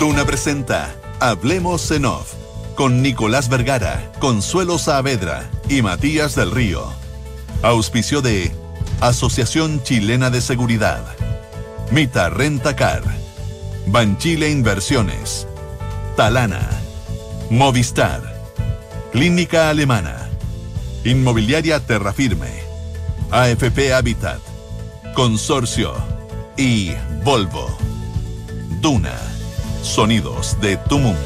Duna presenta Hablemos en Off con Nicolás Vergara, Consuelo Saavedra y Matías del Río. Auspicio de Asociación Chilena de Seguridad, Mita Rentacar, Banchile Inversiones, Talana, Movistar, Clínica Alemana, Inmobiliaria Terrafirme, AFP Habitat, Consorcio y Volvo. Duna, sonidos de tu mundo.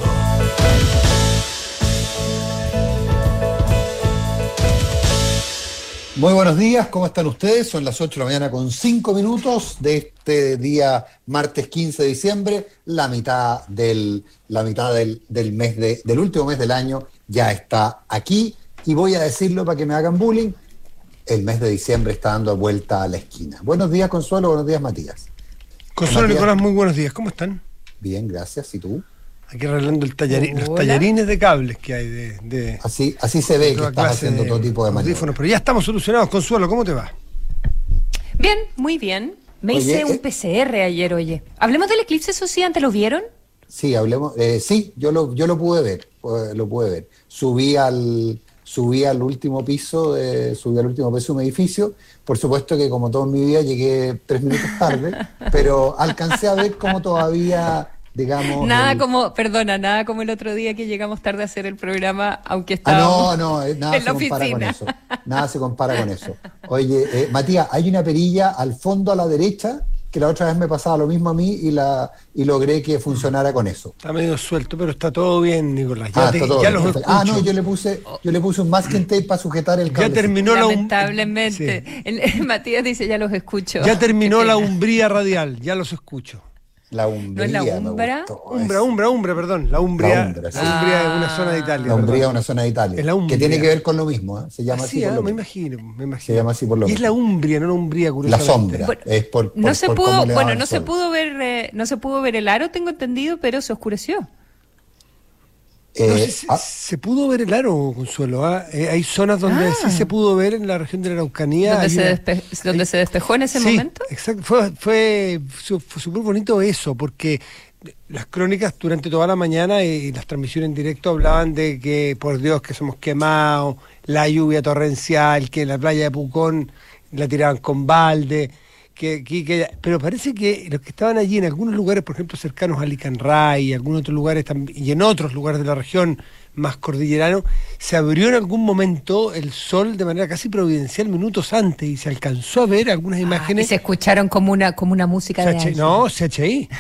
Muy buenos días, ¿cómo están ustedes? Son las 8 de la mañana con 5 minutos de este día martes 15 de diciembre. La mitad del mes del último mes del año ya está aquí. Y voy a decirlo para que me hagan bullying, el mes de diciembre está dando vuelta a la esquina. Buenos días, Consuelo, buenos días, Matías. Consuelo, Matías. Nicolás, muy buenos días, ¿cómo están? Bien, gracias, ¿y tú? Aquí arreglando los tallarines de cables que hay de Así se ve que estás haciendo todo tipo de maniobras. Pero ya estamos solucionados. Consuelo, ¿cómo te va? Bien, muy bien. Hice un PCR ayer, oye. Hablemos del eclipse, eso sí, ¿antes lo vieron? Sí, hablemos. Sí, yo lo pude ver. Subí al último piso de un edificio. Por supuesto que como todo en mi vida llegué 3 minutos tarde, pero alcancé a ver cómo todavía, digamos... Nada como el otro día que llegamos tarde a hacer el programa, aunque estábamos nada en la oficina. Nada se compara con eso. Oye, Matías, hay una perilla al fondo a la derecha, que la otra vez me pasaba lo mismo a mí y logré que funcionara con eso. Está medio suelto, pero está todo bien, Nicolás. Ya los escucho. No, yo le puse un masking tape para sujetar el cable. Ya terminó lamentablemente. Sí. Matías dice, ya los escucho. Ya terminó la umbría radial, ya los escucho. La Umbría. ¿No es la Umbra? Umbra, perdón. La Umbria es una zona de Italia. La Umbría es una zona de Italia. Que tiene que ver con lo mismo, ¿eh? Se llama así por lo me mismo. imagino. Se llama así por lo mismo. Y es la Umbria, no la Umbría, curiosamente. La sombra. No se pudo ver el aro, tengo entendido, pero se oscureció. Se pudo ver el aro, Consuelo. Hay zonas donde sí se pudo ver en la región de la Araucanía. ¿Donde se despejó en ese momento? Exacto. Fue súper bonito eso, porque las crónicas durante toda la mañana y las transmisiones en directo hablaban de que, por Dios, que somos quemados, la lluvia torrencial, que en la playa de Pucón la tiraban con balde. Pero parece que los que estaban allí en algunos lugares, por ejemplo, cercanos a Licanray, y algunos otros lugares y en otros lugares de la región más cordillerano, se abrió en algún momento el sol de manera casi providencial minutos antes y se alcanzó a ver algunas imágenes. Y se escucharon como una música de ángel. No, CHI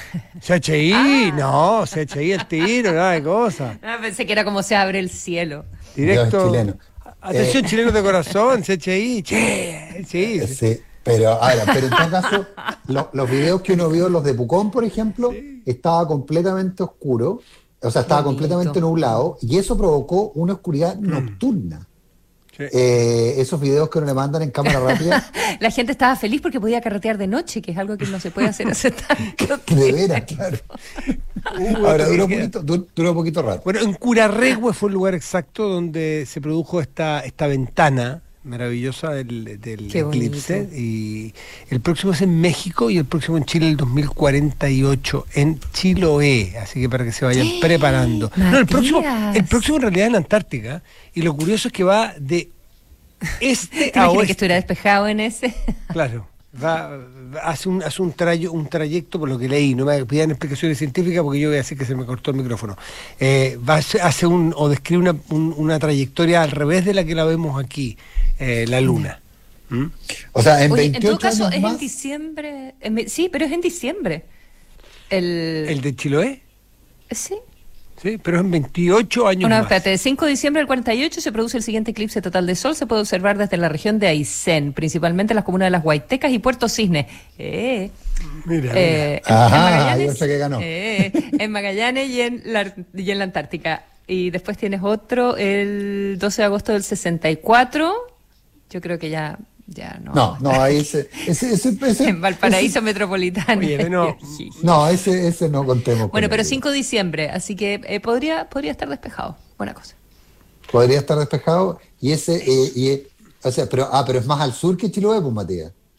el tiro, nada de cosas. Pensé que era como se abre el cielo. Directo. Chileno. Atención, chilenos de corazón, CHI. Sí. Pero en todo caso, los videos que uno vio, los de Pucón, por ejemplo, estaba completamente oscuro, o sea, estaba completamente nublado, y eso provocó una oscuridad nocturna. Sí. Esos videos que uno le mandan en cámara rápida. La gente estaba feliz porque podía carretear de noche, que es algo que no se puede hacer hace tanto tiempo. De veras, claro. Ahora duró un poquito raro. Bueno, en Curarrehue fue el lugar exacto donde se produjo esta ventana maravillosa del eclipse, y el próximo es en México y el próximo en Chile el 2048 en Chiloé, así que para que se vayan preparando. Matías. No, el próximo en realidad es en Antártica, y lo curioso es que va de este a oeste. Que estuviera despejado en ese. Claro. Hace un trayecto, por lo que leí, no me pidan explicaciones científicas porque yo voy a decir que se me cortó el micrófono. Describe una trayectoria al revés de la que la vemos aquí, la Luna. O sea, en 28 en todo caso años es más. en diciembre. Sí, pero es en diciembre. ¿El de Chiloé? Sí. Sí, pero es en 28 años más. Espérate, el 5 de diciembre del 48 se produce el siguiente eclipse total de sol. Se puede observar desde la región de Aysén, principalmente en las comunas de Las Huaytecas y Puerto Cisne. Mira. Ajá, yo sé que ganó. En Magallanes y en la Antártica. Y después tienes otro el 12 de agosto del 64. Yo creo que ya no. No, ahí ese en Valparaíso Metropolitano. Oye, no, ese no contemos. Bueno, pero 5 de diciembre, así que podría estar despejado. Buena cosa. Podría estar despejado y pero es más al sur que Chiloé, pues, Matías.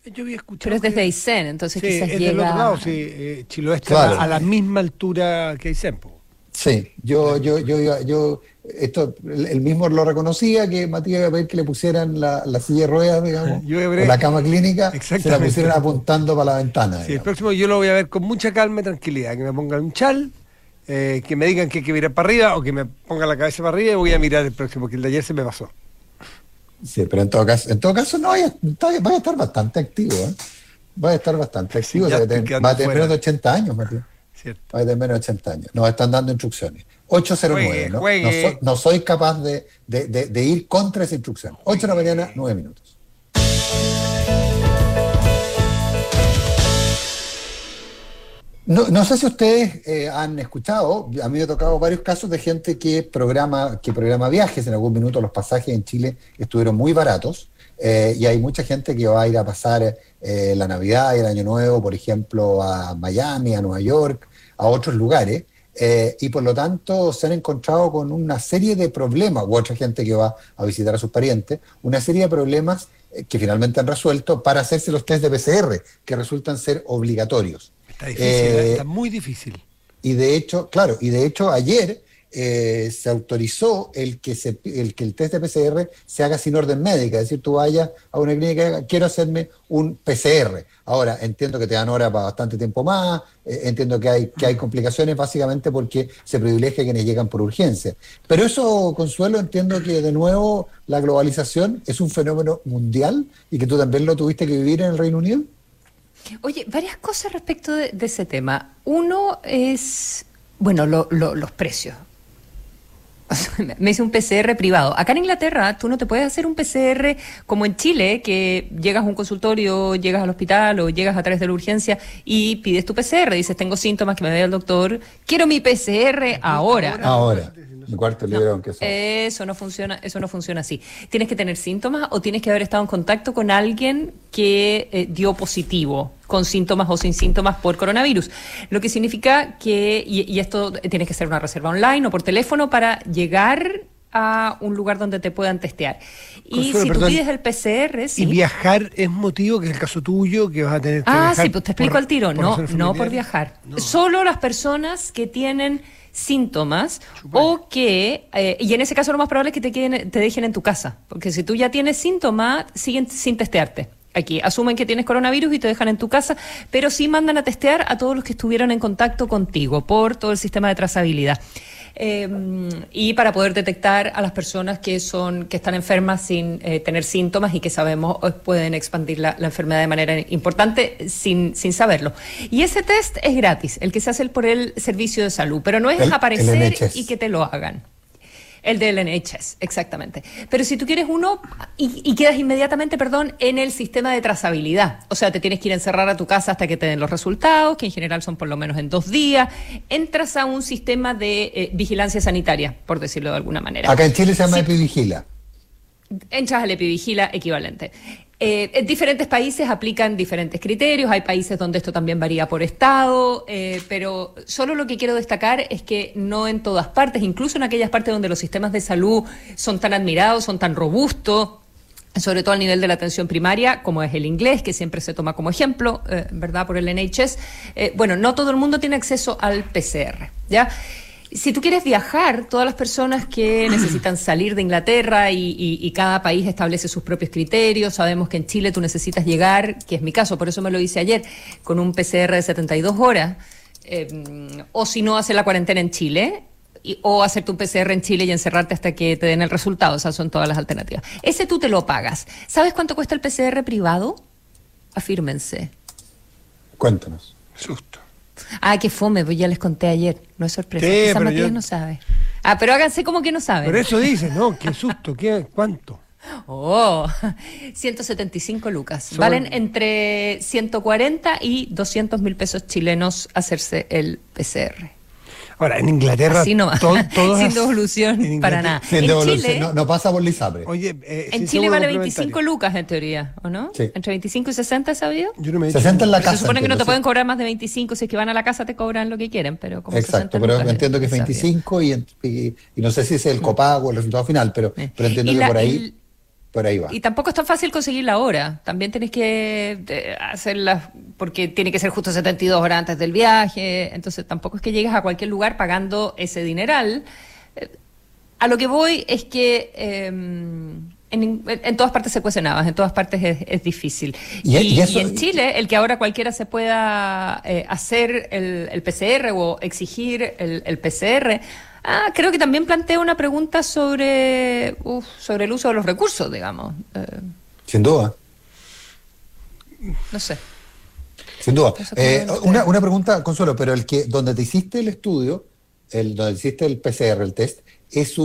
Yo había escuchado. Pero es desde Aysén, entonces sí, quizás es llega... del otro lado, sí, Chiloé está Claro. a la misma altura que Aysén, po. Sí, esto, el mismo lo reconocía, que Matías iba a pedir que le pusieran la silla de ruedas, digamos, Yo iba a o ver- la cama clínica, se la Exactamente. pusieran apuntando para la ventana. Sí, el digamos. próximo yo lo voy a ver con mucha calma y tranquilidad, que me pongan un chal, que me digan que hay que mirar para arriba o que me pongan la cabeza para arriba y voy a mirar el próximo, que el de ayer se me pasó. Sí, pero en todo caso no vaya a estar bastante activo, ¿eh? Vaya a estar bastante Sí, activo, ya o sea, estoy quedando va a tener fuera. menos de 80 años, Matías. ¿Cierto? Va a tener menos de 80 años. Nos están dando instrucciones. 809, Juegue, ¿no? juegue. No soy capaz de ir contra esa instrucción. 8 de la mañana, 9 minutos. No sé si ustedes han escuchado, a mí me ha tocado varios casos de gente que programa viajes. En algún minuto los pasajes en Chile estuvieron muy baratos, y hay mucha gente que va a ir a pasar la Navidad y el Año Nuevo, por ejemplo, a Miami, a Nueva York, a otros lugares, y por lo tanto se han encontrado con una serie de problemas, u otra gente que va a visitar a sus parientes, una serie de problemas que finalmente han resuelto para hacerse los test de PCR, que resultan ser obligatorios. Está difícil, está muy difícil. Y de hecho, ayer se autorizó el que el test de PCR se haga sin orden médica, es decir, tú vayas a una clínica y digas, quiero hacerme un PCR. Ahora, entiendo que te dan hora para bastante tiempo más, entiendo que hay complicaciones básicamente porque se privilegia a quienes llegan por urgencia. Pero eso, Consuelo, entiendo que de nuevo la globalización es un fenómeno mundial y que tú también lo tuviste que vivir en el Reino Unido. Oye, varias cosas respecto de ese tema. Uno es, bueno, los precios. Me hice un PCR privado. Acá en Inglaterra tú no te puedes hacer un PCR como en Chile, que llegas a un consultorio, llegas al hospital o llegas a través de la urgencia y pides tu PCR. Dices, tengo síntomas, que me vea el doctor, quiero mi PCR ahora. Ahora, mi cuarto libro, aunque sea. Eso no funciona así. Tienes que tener síntomas o tienes que haber estado en contacto con alguien que dio positivo, con síntomas o sin síntomas por coronavirus. Lo que significa que, y esto tienes que hacer una reserva online o por teléfono para llegar a un lugar donde te puedan testear. Y Consuelo, si perdón. tú pides el PCR, sí. Y viajar es motivo, que es el caso tuyo, que vas a tener que viajar. Sí, pues te explico al tiro. No, razón no por familiar. viajar. No. Solo las personas que tienen síntomas o que, y en ese caso lo más probable es que te dejen en tu casa, porque si tú ya tienes síntomas, siguen sin testearte. Aquí asumen que tienes coronavirus y te dejan en tu casa, pero sí mandan a testear a todos los que estuvieron en contacto contigo por todo el sistema de trazabilidad. Y para poder detectar a las personas que están enfermas sin tener síntomas y que sabemos pueden expandir la enfermedad de manera importante sin saberlo. Y ese test es gratis, el que se hace por el servicio de salud, pero no es El aparecer NHS. y que te lo hagan. El del NHS, exactamente. Pero si tú quieres uno y quedas inmediatamente, en el sistema de trazabilidad. O sea, te tienes que ir a encerrar a tu casa hasta que te den los resultados, que en general son por lo menos en 2 días. Entras a un sistema de vigilancia sanitaria, por decirlo de alguna manera. Acá en Chile se llama Sí. Epivigila. Entras al Epivigila equivalente. En diferentes países aplican diferentes criterios, hay países donde esto también varía por estado, pero solo lo que quiero destacar es que no en todas partes, incluso en aquellas partes donde los sistemas de salud son tan admirados, son tan robustos, sobre todo al nivel de la atención primaria, como es el inglés, que siempre se toma como ejemplo, ¿verdad?, por el NHS, no todo el mundo tiene acceso al PCR, ¿ya? Si tú quieres viajar, todas las personas que necesitan salir de Inglaterra y cada país establece sus propios criterios, sabemos que en Chile tú necesitas llegar, que es mi caso, por eso me lo hice ayer, con un PCR de 72 horas, o si no, hacer la cuarentena en Chile, o hacerte un PCR en Chile y encerrarte hasta que te den el resultado. Esas son todas las alternativas. Ese tú te lo pagas. ¿Sabes cuánto cuesta el PCR privado? Afírmense. Cuéntanos. Susto. Qué fome, pues ya les conté ayer, no es sorpresa. Sí, Quizá pero Matías yo- no sabe. Pero háganse como que no saben. Pero eso dices, ¿no? Qué susto, ¿cuánto? 175 lucas. Son- Valen entre 140 y 200.000 pesos chilenos hacerse el PCR. Ahora, en Inglaterra... Así nomás, todas- sin devolución en para Inglaterra- nada. Sin En devolución, Chile- no pasa por Lisapre. Oye, En sin Chile seguro vale complementario. 25 lucas en teoría, ¿o no? Sí. Entre 25 y 60, ¿sabido? Yo no me he dicho- 60 en la Se casa. supone que no te entiendo, pueden sí. cobrar más de 25, si es que van a la casa te cobran lo que quieren, pero como Exacto, 60 pero lucas entiendo que es sabido. 25 y no sé si es el copago o el resultado final, pero entiendo Y que por ahí... por ahí va. Y tampoco es tan fácil conseguirla ahora. También tenés que hacerla, porque tiene que ser justo 72 horas antes del viaje. Entonces tampoco es que llegues a cualquier lugar pagando ese dineral. A lo que voy es que en todas partes se cuecen habas, en todas partes es difícil. Y en Chile, el que ahora cualquiera se pueda hacer el PCR o exigir el PCR, creo que también plantea una pregunta sobre el uso de los recursos, digamos. Sin duda. No sé. Sin duda. Una pregunta, Consuelo, pero donde te hiciste el estudio, donde hiciste el PCR, el test, es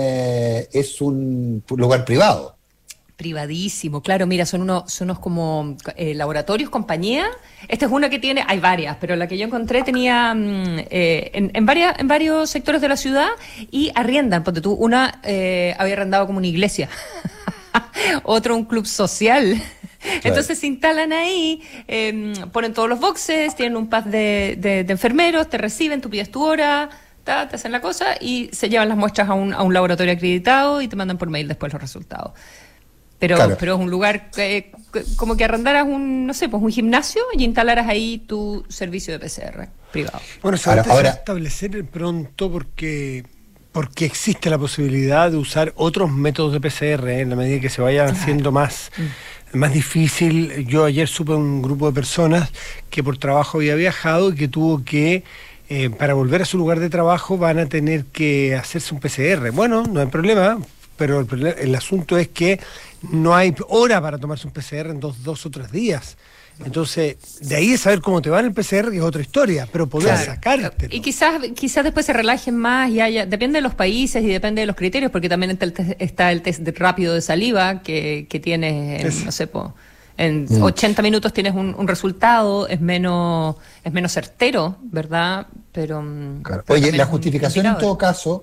un lugar privado. Privadísimo, claro, mira, son unos como laboratorios, compañía. Esta es una que tiene, hay varias, pero la que yo encontré tenía en varios sectores de la ciudad y arriendan, ponte tú, una había arrendado como una iglesia, otro un club social. Claro. Entonces se instalan ahí, ponen todos los boxes, tienen un pad de enfermeros, te reciben, tú pides tu hora, te hacen la cosa y se llevan las muestras a un laboratorio acreditado y te mandan por mail después los resultados. Pero es un lugar como que arrendaras un gimnasio y instalaras ahí tu servicio de PCR privado. Bueno, se va a establecer pronto porque existe la posibilidad de usar otros métodos de PCR en la medida que se vaya haciendo más difícil. Yo ayer supe un grupo de personas que por trabajo había viajado y que tuvo que, para volver a su lugar de trabajo, van a tener que hacerse un PCR. Bueno, no hay problema, pero el asunto es que no hay hora para tomarse un PCR en dos o 3 días. Entonces, de ahí es saber cómo te va en el PCR, que es otra historia, pero poder sacártelo. Y quizás después se relajen más y depende de los países y depende de los criterios, porque también está el test rápido de saliva que tienes, en 80 minutos tienes un resultado, es menos certero, ¿verdad? Pero oye, la justificación en todo caso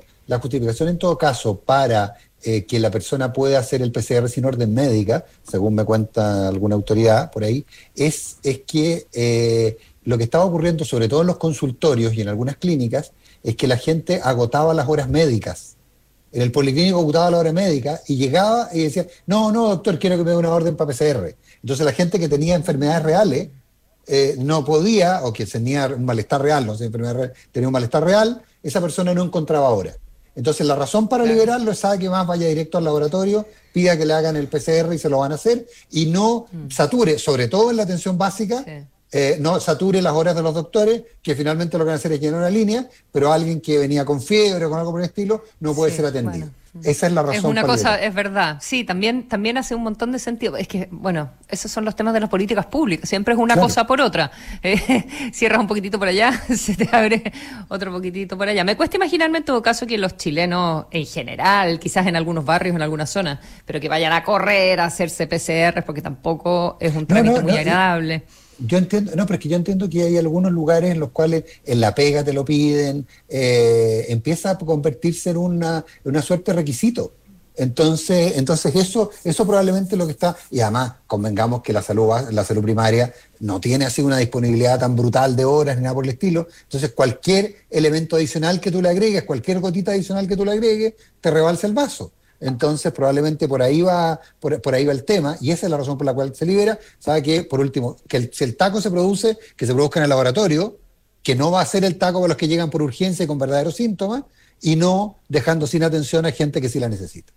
para que la persona pueda hacer el PCR sin orden médica, según me cuenta alguna autoridad por ahí, es que lo que estaba ocurriendo, sobre todo en los consultorios y en algunas clínicas, es que la gente agotaba las horas médicas. En el policlínico agotaba la hora médica y llegaba y decía, no, doctor, quiero que me dé una orden para PCR. Entonces la gente que tenía enfermedades reales no podía, o que tenía un malestar real, no sé, enfermedad real, tenía un malestar real, esa persona no encontraba hora. Entonces la razón para liberarlo es que más vaya directo al laboratorio, pida que le hagan el PCR y se lo van a hacer, y no sature, sobre todo en la atención básica, no sature las horas de los doctores, que finalmente lo que van a hacer es llenar una línea, pero alguien que venía con fiebre o con algo por el estilo no puede ser atendido. Bueno. Esa es la razón. Es una cosa, es verdad. Sí, también hace un montón de sentido. Es que, esos son los temas de las políticas públicas. Siempre es una cosa por otra. Cierras un poquitito por allá, se te abre otro poquitito por allá. Me cuesta imaginarme en todo caso que los chilenos en general, quizás en algunos barrios, en algunas zonas, pero que vayan a correr a hacerse PCR, porque tampoco es un trámite muy agradable. Yo entiendo, pero es que yo entiendo que hay algunos lugares en los cuales en la pega te lo piden, empieza a convertirse en una suerte de requisito. Entonces eso probablemente es lo que está, y además convengamos que la salud primaria no tiene así una disponibilidad tan brutal de horas ni nada por el estilo. Entonces cualquier elemento adicional que tú le agregues, cualquier gotita adicional que tú le agregues, te rebalsa el vaso. Entonces probablemente por ahí va el tema, y esa es la razón por la cual se libera. Sabe que, por último, que si el taco se produce, que se produzca en el laboratorio, que no va a ser el taco para los que llegan por urgencia y con verdaderos síntomas, y no dejando sin atención a gente que sí la necesita.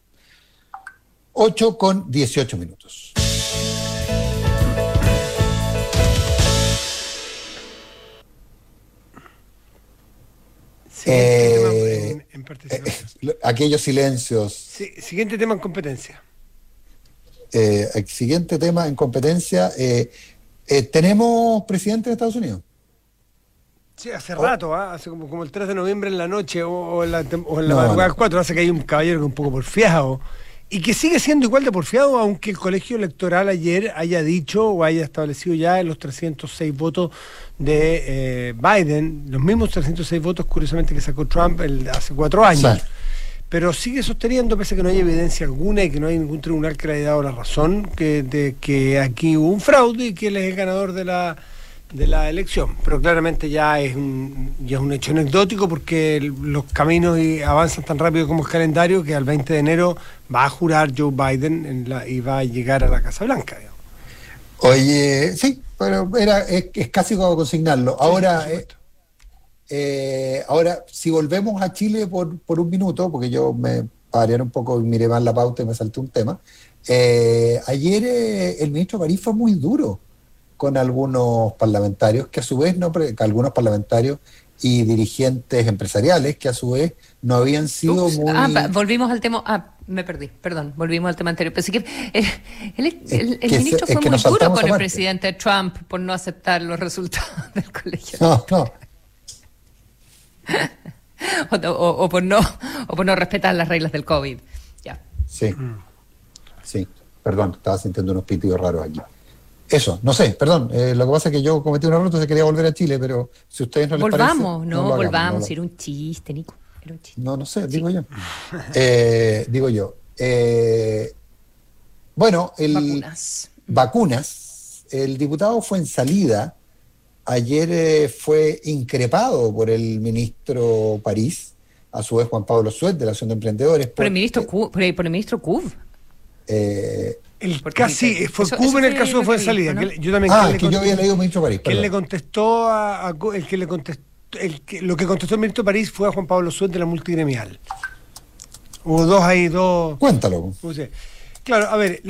8:18. En participación. Aquellos silencios. Sí, siguiente tema en competencia. Siguiente tema en competencia. ¿Tenemos presidente de Estados Unidos? Sí, hace rato, hace como el 3 de noviembre en la noche o en la madrugada del 4, hace que hay un caballero que es un poco porfiado y que sigue siendo igual de porfiado, aunque el colegio electoral ayer haya dicho o haya establecido ya los 306 votos de Biden, los mismos 306 votos curiosamente que sacó Trump hace 4 años. Sí. Pero sigue sosteniendo, pese a que no hay evidencia alguna y que no hay ningún tribunal que le haya dado la razón, de que aquí hubo un fraude y que él es el ganador de de la elección, pero claramente ya es un hecho anecdótico porque los caminos avanzan tan rápido como el calendario que al 20 de enero va a jurar Joe Biden y va a llegar a la Casa Blanca, digamos. Oye, sí, pero es casi como consignarlo. Ahora, ahora, si volvemos a Chile por un minuto, porque yo me paré un poco y miré más la pauta y me salté un tema. Ayer el ministro París fue muy duro con algunos parlamentarios, que a su vez algunos parlamentarios y dirigentes empresariales que a su vez no habían sido muy... volvimos al tema... me perdí, perdón, volvimos al tema anterior. Pensé que el ministro fue muy duro con el presidente Trump por no aceptar los resultados del colegio. No. o por no respetar las reglas del COVID. Ya. Sí, perdón, estaba sintiendo unos pitidos raros aquí. Eso, no sé, perdón, lo que pasa es que yo cometí un error, entonces quería volver a Chile, pero si a ustedes no les volvamos, parece... Volvamos, era un chiste, Nico. Era un chiste. No sé, digo yo. Bueno, vacunas. El diputado Fuenzalida ayer fue increpado por el ministro París, a su vez Juan Pablo Suet, de la Asociación de Emprendedores. Por el ministro Cub. Fue Cub en el caso de Fuenzalida. ¿no? Yo también. Yo había leído ministro París. Que él le contestó lo que contestó el ministro París fue a Juan Pablo Suet de la multigremial. Hubo dos. Cuéntalo. Claro, a ver,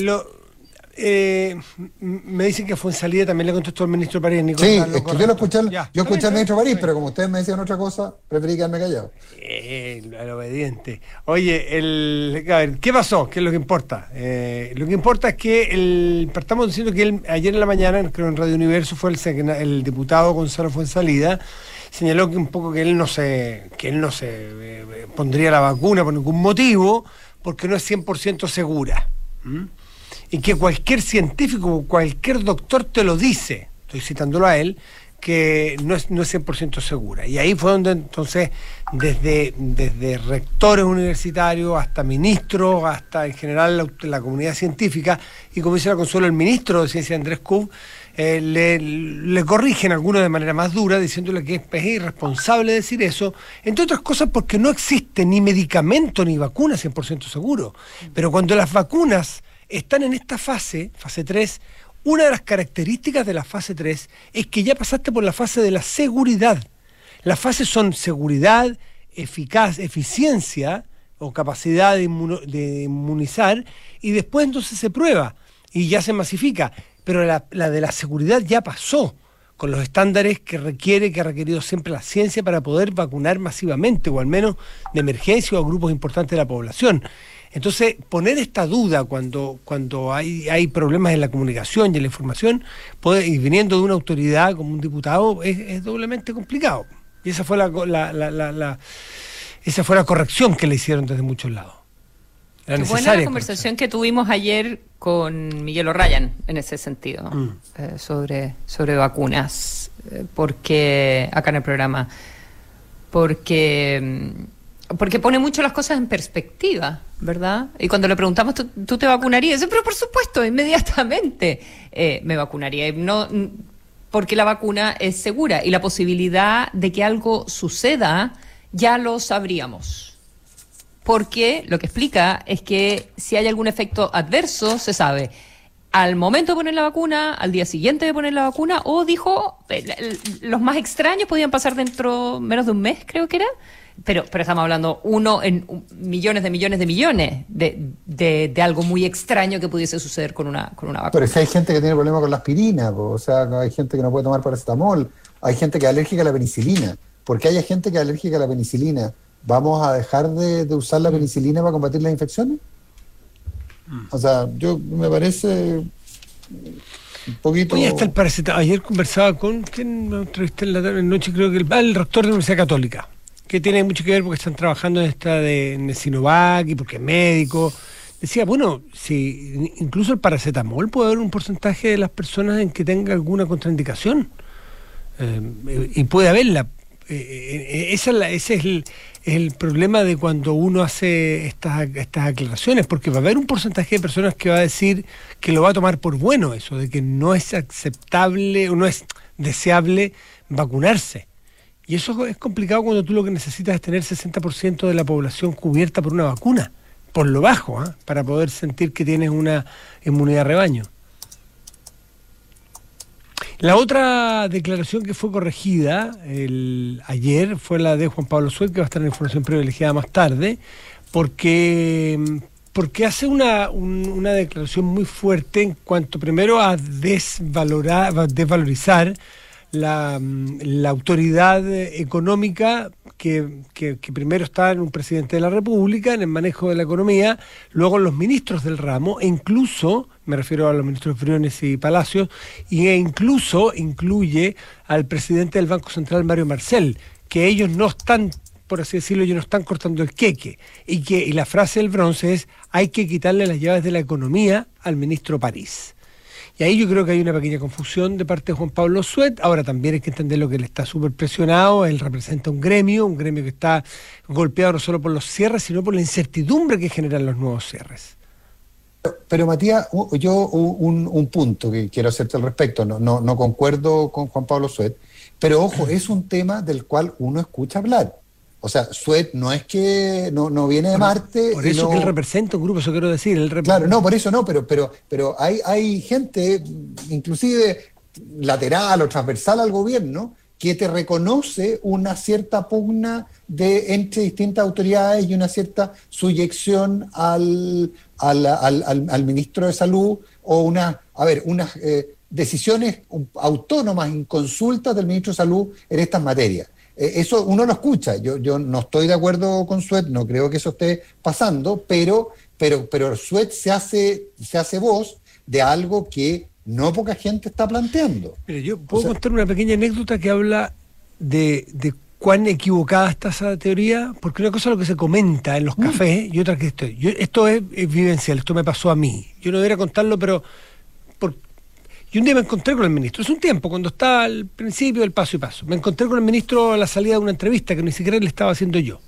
me dicen que a Fuenzalida también le contestó el ministro París. Sí, es que yo escuché al ministro París, pero como ustedes me decían otra cosa, preferí quedarme callado. El obediente. Oye, a ver, ¿qué pasó? ¿Qué es lo que importa? Lo que importa es que partamos diciendo que ayer en la mañana, creo en Radio Universo, fue el diputado Gonzalo Fuenzalida, señaló que un poco que él no se pondría la vacuna por ningún motivo, porque no es 100% segura. Y que cualquier científico, cualquier doctor te lo dice, estoy citándolo a él, que no es 100% segura. Y ahí fue donde entonces, desde rectores universitarios hasta ministros, hasta en general la comunidad científica, y como dice la Consuelo, el ministro de Ciencia Andrés Cub, le corrigen algunos de manera más dura, diciéndole que es irresponsable decir eso, entre otras cosas porque no existe ni medicamento ni vacuna 100% seguro. Pero cuando las vacunas están en esta fase 3, una de las características de la fase 3 es que ya pasaste por la fase de la seguridad. Las fases son seguridad, eficiencia o capacidad de inmunizar, y después entonces se prueba y ya se masifica. Pero la de la seguridad ya pasó, con los estándares que ha requerido siempre la ciencia para poder vacunar masivamente, o al menos de emergencia o a grupos importantes de la población. Entonces, poner esta duda cuando hay problemas en la comunicación y en la información, y viniendo de una autoridad como un diputado, es doblemente complicado. Y esa fue esa fue la corrección que le hicieron desde muchos lados. Qué buena la conversación que tuvimos ayer con Miguel O'Ryan en ese sentido, sobre vacunas, porque acá en el programa, porque pone mucho las cosas en perspectiva, ¿verdad? Y cuando le preguntamos, ¿tú te vacunarías? Dice, pero por supuesto, inmediatamente me vacunaría. No, porque la vacuna es segura y la posibilidad de que algo suceda ya lo sabríamos. Porque lo que explica es que si hay algún efecto adverso, se sabe al momento de poner la vacuna, al día siguiente de poner la vacuna, o dijo, los más extraños podían pasar dentro menos de un mes, creo que era. Pero estamos hablando uno en millones de algo muy extraño que pudiese suceder con una vacuna. Pero si hay gente que tiene problemas con la aspirina, o sea, hay gente que no puede tomar paracetamol, hay gente que es alérgica a la penicilina. ¿Por qué hay gente que es alérgica a la penicilina? ¿Vamos a dejar de usar la penicilina para combatir las infecciones? O sea, me parece un poquito... Oye, hasta el paracetamol. Ayer conversaba con quien me entrevisté en la noche, creo que el rector de la Universidad Católica, que tiene mucho que ver porque están trabajando en el Sinovac y porque es médico. Decía, bueno, si incluso el paracetamol puede haber un porcentaje de las personas en que tenga alguna contraindicación. Y puede haberla. Ese es el problema de cuando uno hace estas aclaraciones, porque va a haber un porcentaje de personas que va a decir que lo va a tomar por bueno eso, de que no es aceptable, o no es deseable vacunarse. Y eso es complicado cuando tú lo que necesitas es tener 60% de la población cubierta por una vacuna, por lo bajo, para poder sentir que tienes una inmunidad de rebaño. La otra declaración que fue corregida ayer fue la de Juan Pablo Suet, que va a estar en información privilegiada más tarde, porque hace una declaración muy fuerte en cuanto primero a desvalorizar la autoridad económica que primero está en un presidente de la República, en el manejo de la economía, luego en los ministros del ramo, e incluso, me refiero a los ministros Briones y Palacios, e incluso incluye al presidente del Banco Central, Mario Marcel, que ellos no están, por así decirlo, ellos no están cortando el queque, y la frase del Bronce es: hay que quitarle las llaves de la economía al ministro París. Y ahí yo creo que hay una pequeña confusión de parte de Juan Pablo Suet. Ahora también hay que entender lo que él está súper presionado. Él representa un gremio que está golpeado no solo por los cierres, sino por la incertidumbre que generan los nuevos cierres. Pero Matías, yo un punto que quiero hacerte al respecto, no concuerdo con Juan Pablo Suet, pero ojo, es un tema del cual uno escucha hablar. O sea, Suet no es que no viene de Marte. Por eso que él representa un grupo, eso quiero decir. Claro, no, por eso no, pero hay gente, inclusive lateral o transversal al gobierno, que te reconoce una cierta pugna entre distintas autoridades y una cierta subyección al ministro de Salud, o unas decisiones autónomas, inconsultas del ministro de Salud en estas materias. Eso uno lo escucha. Yo no estoy de acuerdo con Suet, no creo que eso esté pasando, pero Suet se hace voz de algo que no poca gente está planteando. Mire, yo puedo contar una pequeña anécdota que habla de cuán equivocada está esa teoría, porque una cosa es lo que se comenta en los cafés y otra que esto es vivencial, esto me pasó a mí. Yo no debería contarlo, pero y un día me encontré con el ministro, es un tiempo, cuando estaba al principio del paso y paso, me encontré con el ministro a la salida de una entrevista que ni siquiera le estaba haciendo yo.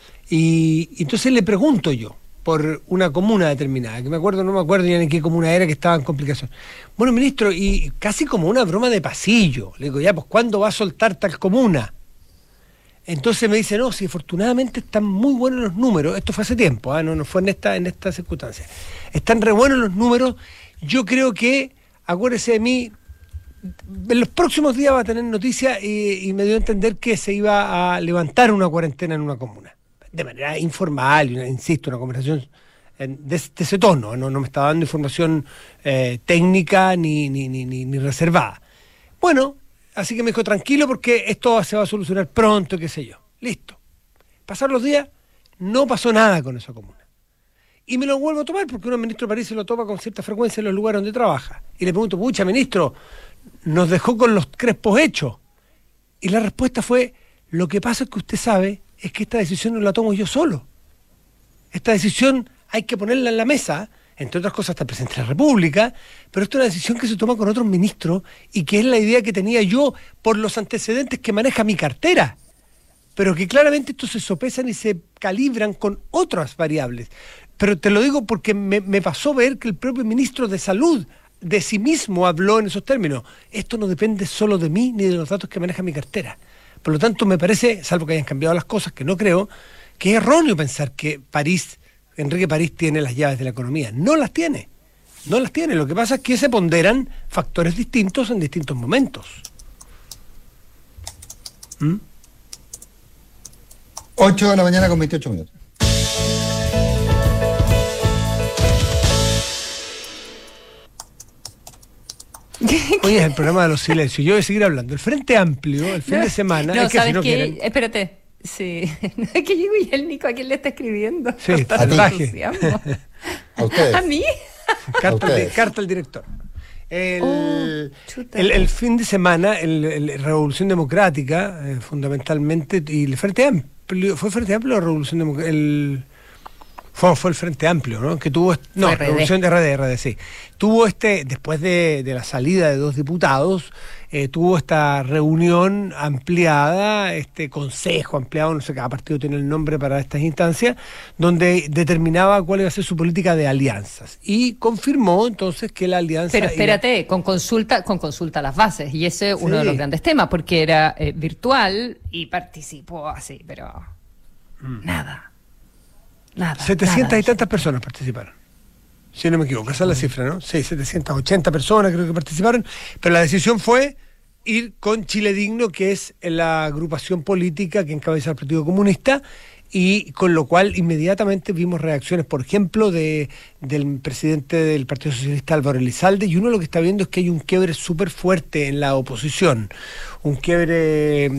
Y entonces le pregunto yo, por una comuna determinada, que no me acuerdo ni en qué comuna era, que estaba en complicación. Bueno, ministro, y casi como una broma de pasillo, le digo, ya, pues, ¿cuándo va a soltar tal comuna? Entonces me dice, no, si afortunadamente están muy buenos los números, esto fue hace tiempo, no fue en esta circunstancia, están re buenos los números, yo creo que, acuérdese de mí, en los próximos días va a tener noticias y me dio a entender que se iba a levantar una cuarentena en una comuna, de manera informal, insisto, una conversación de ese tono, no me estaba dando información técnica ni reservada. Bueno, así que me dijo, tranquilo, porque esto se va a solucionar pronto, qué sé yo. Listo. Pasaron los días, no pasó nada con esa comuna. Y me lo vuelvo a tomar, porque un ministro de París se lo toma con cierta frecuencia en los lugares donde trabaja. Y le pregunto, pucha, ministro, nos dejó con los crespos hechos. Y la respuesta fue, lo que pasa es que usted sabe, es que esta decisión no la tomo yo solo. Esta decisión hay que ponerla en la mesa, entre otras cosas está el presidente de la República, pero esto es una decisión que se toma con otros ministros y que es la idea que tenía yo por los antecedentes que maneja mi cartera, pero que claramente estos se sopesan y se calibran con otras variables. Pero te lo digo porque me pasó ver que el propio ministro de Salud de sí mismo habló en esos términos. Esto no depende solo de mí ni de los datos que maneja mi cartera. Por lo tanto, me parece, salvo que hayan cambiado las cosas, que no creo, que es erróneo pensar que Enrique París tiene las llaves de la economía. No las tiene. Lo que pasa es que se ponderan factores distintos en distintos momentos. 8 de la mañana con 28 minutos. Oye, es el programa de los silencios. Yo voy a seguir hablando. El Frente Amplio, el fin de semana... No, es que ¿sabes si no qué? quieren... Espérate. Sí. Es que yo y el Nico, ¿a quién le está escribiendo? Sí, salvaje. A ustedes. ¿A mí? Carta al director. El fin de semana, la Revolución Democrática, fundamentalmente, y el Frente Amplio... ¿Fue Frente Amplio o Revolución Democrática? Fue el Frente Amplio, ¿no? Que tuvo... No, Revolución de RD, sí. Tuvo después de la salida de 2 diputados, tuvo esta reunión ampliada, este consejo ampliado, no sé, cada partido tiene el nombre para estas instancias, donde determinaba cuál iba a ser su política de alianzas. Y confirmó entonces que la alianza... Pero espérate, con consulta a las bases, y ese es uno de los grandes temas, porque era virtual y participó así, pero nada. 700 y tantas personas participaron, si no me equivoco, esa es la cifra, ¿no? Sí, 780 personas creo que participaron, pero la decisión fue ir con Chile Digno, que es la agrupación política que encabeza el Partido Comunista, y con lo cual inmediatamente vimos reacciones, por ejemplo, del presidente del Partido Socialista, Álvaro Elizalde, y uno lo que está viendo es que hay un quiebre súper fuerte en la oposición, un quiebre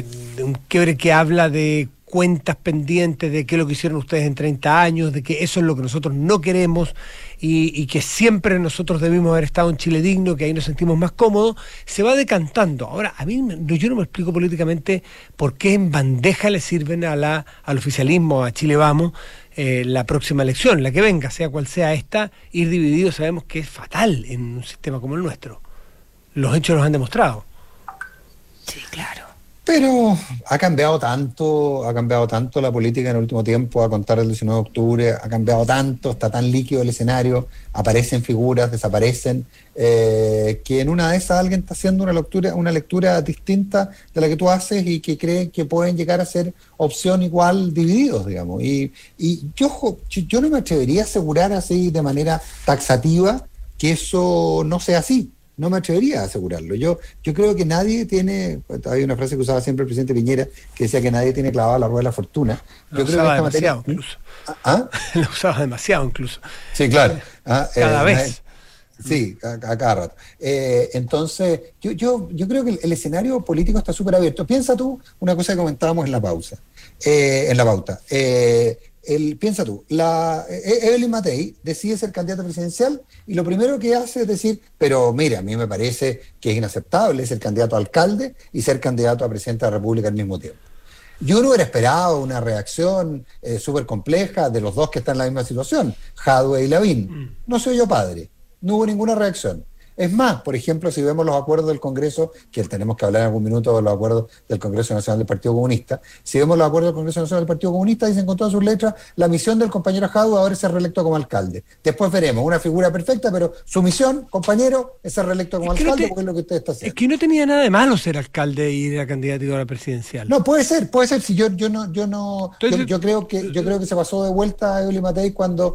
que habla de cuentas pendientes, de qué es lo que hicieron ustedes en 30 años, de que eso es lo que nosotros no queremos y que siempre nosotros debimos haber estado en Chile Digno, que ahí nos sentimos más cómodos, se va decantando. Ahora, yo no me explico políticamente por qué en bandeja le sirven al oficialismo, a Chile Vamos, la próxima elección, la que venga, sea cual sea esta, ir dividido sabemos que es fatal en un sistema como el nuestro. Los hechos los han demostrado. Sí, claro. Pero ha cambiado tanto la política en el último tiempo, a contar el 19 de octubre, ha cambiado tanto, está tan líquido el escenario, aparecen figuras, desaparecen, que en una de esas alguien está haciendo una lectura distinta de la que tú haces y que cree que pueden llegar a ser opción igual divididos, digamos. Y yo no me atrevería a asegurar así de manera taxativa que eso no sea así. No me atrevería a asegurarlo. Yo creo que nadie tiene... Hay una frase que usaba siempre el presidente Piñera, que decía que nadie tiene clavada la rueda de la fortuna. Lo usaba demasiado, incluso. Lo usaba demasiado, incluso. Sí, claro. Cada vez. Sí, a cada rato. Entonces, yo creo que el escenario político está súper abierto. Piensa tú una cosa que comentábamos en la pauta. Piensa tú, Evelyn Matei decide ser candidata presidencial y lo primero que hace es decir, pero mira, a mí me parece que es inaceptable ser candidato a alcalde y ser candidato a presidente de la República al mismo tiempo. Yo no hubiera esperado una reacción súper compleja de los dos que están en la misma situación, Jadwe y Lavín. No soy yo padre, no hubo ninguna reacción. Es más, por ejemplo, si vemos los acuerdos del Congreso, que tenemos que hablar en algún minuto de los acuerdos del Congreso Nacional del Partido Comunista, si vemos los acuerdos del Congreso Nacional del Partido Comunista, dicen con todas sus letras, la misión del compañero Jadwe ahora es ser reelecto como alcalde. Después veremos, una figura perfecta, pero su misión, compañero, es ser reelecto como alcalde, porque es lo que usted está haciendo. Es que no tenía nada de malo ser alcalde y ir a candidato a la presidencial. No, puede ser, si yo creo que se pasó de vuelta a Evelyn Matei cuando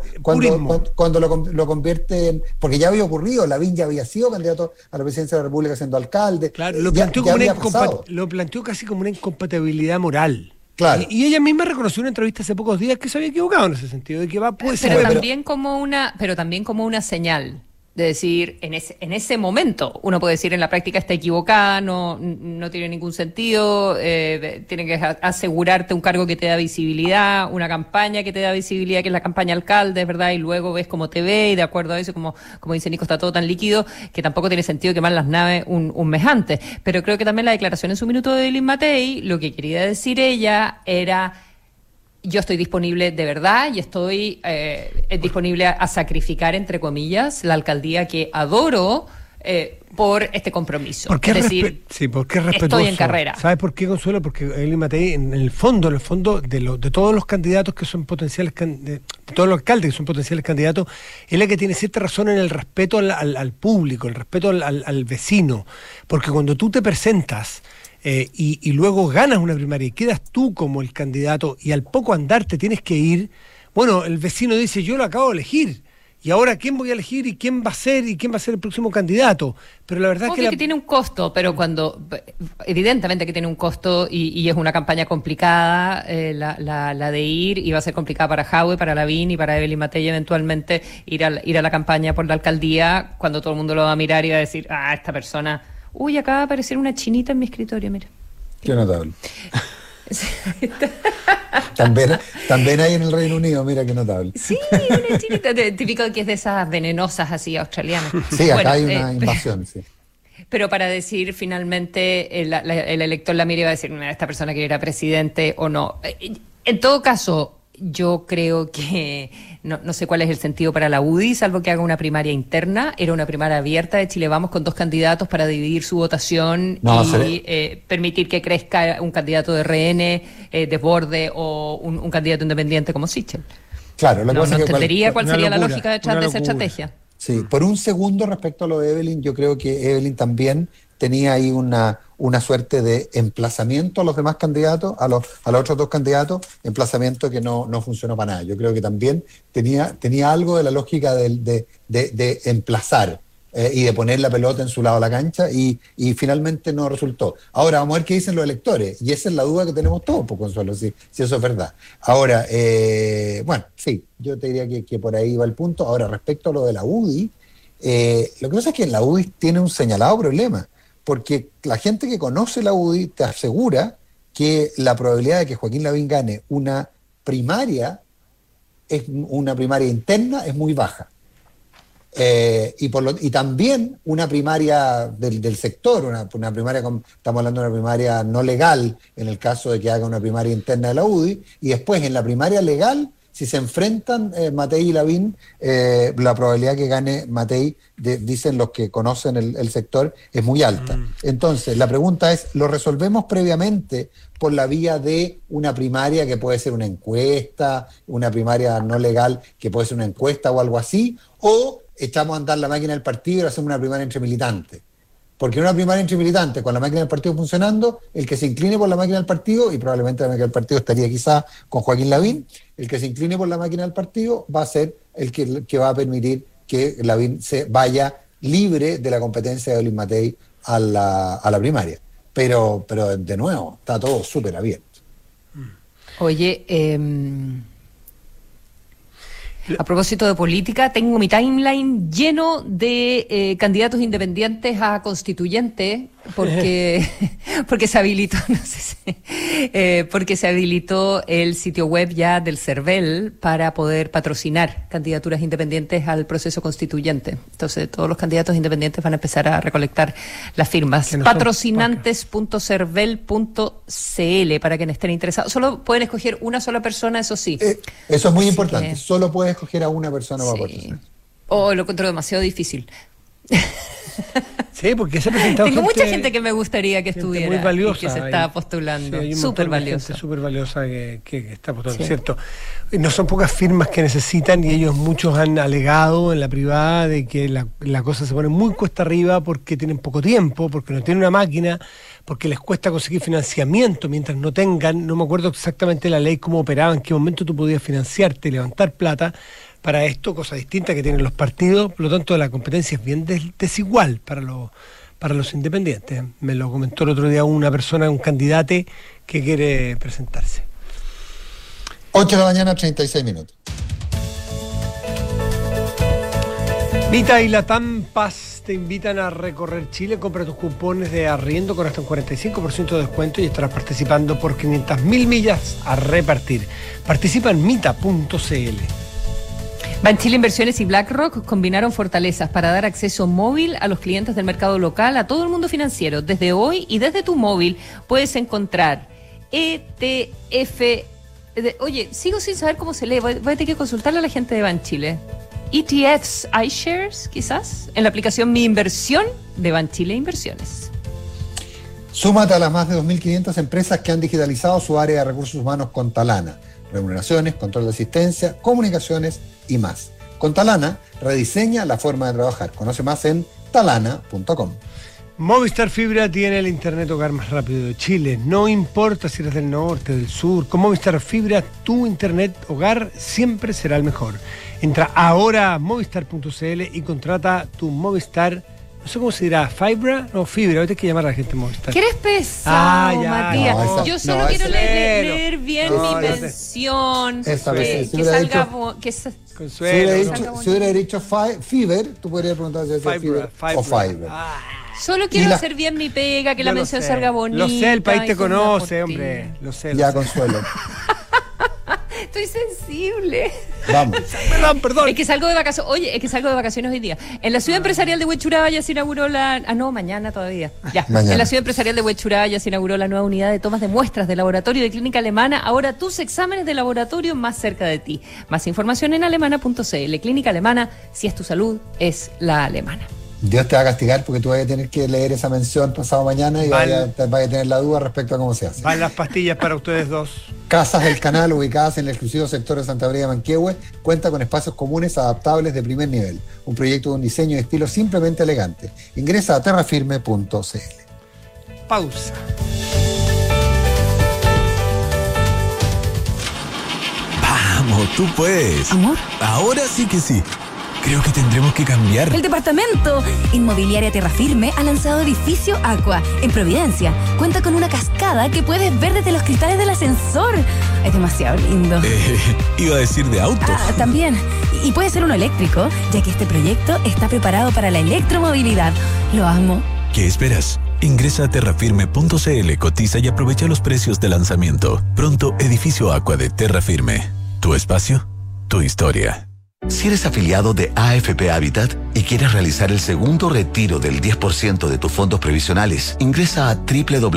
lo convierte en, porque ya había ocurrido, Lavín ya había sido candidato a la presidencia de la República siendo alcalde. Claro, lo planteó casi como una incompatibilidad moral. Claro. Y ella misma reconoció en una entrevista hace pocos días que se había equivocado en ese sentido, de que puede ser. Pero también como una señal. De decir, en ese momento, uno puede decir en la práctica está equivocada, no tiene ningún sentido, tiene que asegurarte un cargo que te da visibilidad, una campaña que te da visibilidad, que es la campaña alcalde, ¿verdad? Y luego ves cómo te ve, y de acuerdo a eso, como dice Nico, está todo tan líquido que tampoco tiene sentido quemar las naves un mes antes. Pero creo que también la declaración en su minuto de Evelyn Matei, lo que quería decir ella era: yo estoy disponible de verdad y estoy disponible a sacrificar, entre comillas, la alcaldía que adoro por este compromiso. Porque es respetuoso. Estoy en carrera. ¿Sabes por qué, Consuelo? Porque Evelyn Matei, en el fondo de todos los candidatos que son potenciales, de todos los alcaldes que son potenciales candidatos, es la que tiene cierta razón en el respeto al público, el respeto al vecino. Porque cuando tú te presentas y luego ganas una primaria y quedas tú como el candidato y al poco andar te tienes que ir, bueno, el vecino dice, yo lo acabo de elegir, y ahora ¿quién voy a elegir y quién va a ser el próximo candidato? Pero la verdad es que tiene un costo, pero evidentemente que tiene un costo y es una campaña complicada, la de ir, y va a ser complicada para Jadwe, para Lavín y para Evelyn Matei eventualmente ir a la campaña por la alcaldía, cuando todo el mundo lo va a mirar y va a decir, esta persona... Uy, acaba de aparecer una chinita en mi escritorio, mira. Qué notable. También hay en el Reino Unido, mira qué notable. Sí, una chinita, típico que es de esas venenosas así australianas. Sí, acá hay una invasión, sí. Pero para decir finalmente, el elector la mira y va a decir, esta persona quiere ir a presidente o no. En todo caso, Yo creo que no sé cuál es el sentido para la UDI, salvo que haga una primaria interna. Era una primaria abierta de Chile Vamos con 2 candidatos para dividir su votación permitir que crezca un candidato de RN, Desborde o un candidato independiente como Sichel. Claro, no entendería cuál sería la lógica detrás de esa estrategia. Sí, por un segundo respecto a lo de Evelyn, yo creo que Evelyn también tenía ahí una suerte de emplazamiento a los demás candidatos, a los otros 2 candidatos, emplazamiento que no funcionó para nada. Yo creo que también tenía algo de la lógica de emplazar y de poner la pelota en su lado de la cancha y finalmente no resultó. Ahora vamos a ver qué dicen los electores, y esa es la duda que tenemos todos, pues, Consuelo, si eso es verdad. Ahora, bueno, sí, yo te diría que por ahí va el punto. Ahora, respecto a lo de la UDI, lo que pasa es que la UDI tiene un señalado problema, porque la gente que conoce la UDI te asegura que la probabilidad de que Joaquín Lavín gane una primaria interna es muy baja. Y también una primaria del sector, una primaria, estamos hablando de una primaria no legal, en el caso de que haga una primaria interna de la UDI, y después en la primaria legal, si se enfrentan Matei y Lavín, la probabilidad que gane Matei, dicen los que conocen el sector, es muy alta. Entonces, la pregunta es, ¿lo resolvemos previamente por la vía de una primaria que puede ser una encuesta, una primaria no legal que puede ser una encuesta o algo así, o echamos a andar la máquina del partido y hacemos una primaria entre militantes? Porque en una primaria entre militantes, con la máquina del partido funcionando, el que se incline por la máquina del partido, y probablemente la máquina del partido estaría quizás con Joaquín Lavín, el que se incline por la máquina del partido va a ser el que va a permitir que Lavín se vaya libre de la competencia de Evelyn Matei a la primaria. Pero de nuevo, está todo súper abierto. Oye, a propósito de política, tengo mi timeline lleno de candidatos independientes a constituyente porque se habilitó, no sé si, porque se habilitó el sitio web ya del CERVEL para poder patrocinar candidaturas independientes al proceso constituyente. Entonces, todos los candidatos independientes van a empezar a recolectar las firmas. Patrocinantes.cervel.cl para quienes estén interesados. Solo pueden escoger una sola persona, eso sí. Eso es muy importante. Solo puedes escoger a una persona para patrocinar. Lo encuentro demasiado difícil. Sí, porque se ha presentado Tengo mucha gente que me gustaría que estuviera muy valiosa, y que se está postulando. Sí, súper valiosa. Súper valiosa que está postulando, sí. ¿Cierto? No son pocas firmas que necesitan y muchos han alegado en la privada de que la cosa se pone muy cuesta arriba porque tienen poco tiempo, porque no tienen una máquina, porque les cuesta conseguir financiamiento mientras no tengan, no me acuerdo exactamente la ley cómo operaba, en qué momento tú podías financiarte y levantar plata para esto, cosa distinta que tienen los partidos, por lo tanto la competencia es bien desigual para los independientes. Me lo comentó el otro día una persona, un candidato que quiere presentarse. 8 de la mañana, 36 minutos. Vita y Latam Paz te invitan a recorrer Chile. Compra tus cupones de arriendo con hasta un 45% de descuento y estarás participando por 500.000 millas a repartir. Participa en mita.cl. Banchile Inversiones y BlackRock combinaron fortalezas para dar acceso móvil a los clientes del mercado local, a todo el mundo financiero. Desde hoy y desde tu móvil puedes encontrar ETF. Oye, sigo sin saber cómo se lee. Voy a tener que consultarle a la gente de Banchile. ETFs, iShares, quizás, en la aplicación Mi Inversión de Banchile Inversiones. Súmate a las más de 2.500 empresas que han digitalizado su área de recursos humanos con Talana. Remuneraciones, control de asistencia, comunicaciones y más. Con Talana, rediseña la forma de trabajar. Conoce más en talana.com. Movistar Fibra tiene el internet hogar más rápido de Chile. No importa si eres del norte, del sur. Con Movistar Fibra, tu internet hogar siempre será el mejor. Entra ahora a movistar.cl y contrata tu Movistar. No sé cómo se dirá, ¿Fibra? No, Fibra, ahorita hay que llamar a la gente Movistar. ¿Qué eres pesado, Matías? No, yo solo quiero leer bien mi mención. Que salga... Si hubiera dicho Fiber, tú podrías preguntar si es Fiber o Fiber. Solo quiero hacer bien mi pega, que la mención salga bonita. Lo sé, el país te conoce, hombre. Lo sé. Ya, Consuelo. Estoy sensible. Vamos. Perdón. Es que salgo de vacaciones. Oye, es que salgo de vacaciones hoy día. En la ciudad empresarial de Huechuraba ya se inauguró mañana todavía. Ya. Mañana. En la ciudad empresarial de Huechuraba ya se inauguró la nueva unidad de tomas de muestras de laboratorio de Clínica Alemana. Ahora tus exámenes de laboratorio más cerca de ti. Más información en alemana.cl. Clínica Alemana, si es tu salud, es la alemana. Dios te va a castigar porque tú vas a tener que leer esa mención pasado mañana y vas a tener la duda respecto a cómo se hace. Van las pastillas para ustedes dos. Casas del Canal, ubicadas en el exclusivo sector de Santa María de Manquehue, cuenta con espacios comunes adaptables de primer nivel. Un proyecto de un diseño y estilo simplemente elegante. Ingresa a terrafirme.cl. Pausa. Vamos, tú puedes. ¿Amor? Ahora sí que sí. Creo que tendremos que cambiar. ¡El departamento! Inmobiliaria Terra Firme ha lanzado Edificio Aqua en Providencia. Cuenta con una cascada que puedes ver desde los cristales del ascensor. Es demasiado lindo. Iba a decir de autos. También. Y puede ser uno eléctrico, ya que este proyecto está preparado para la electromovilidad. Lo amo. ¿Qué esperas? Ingresa a terrafirme.cl, cotiza y aprovecha los precios de lanzamiento. Pronto, Edificio Aqua de Terra Firme. Tu espacio, tu historia. Si eres afiliado de AFP Habitat y quieres realizar el segundo retiro del 10% de tus fondos previsionales, ingresa a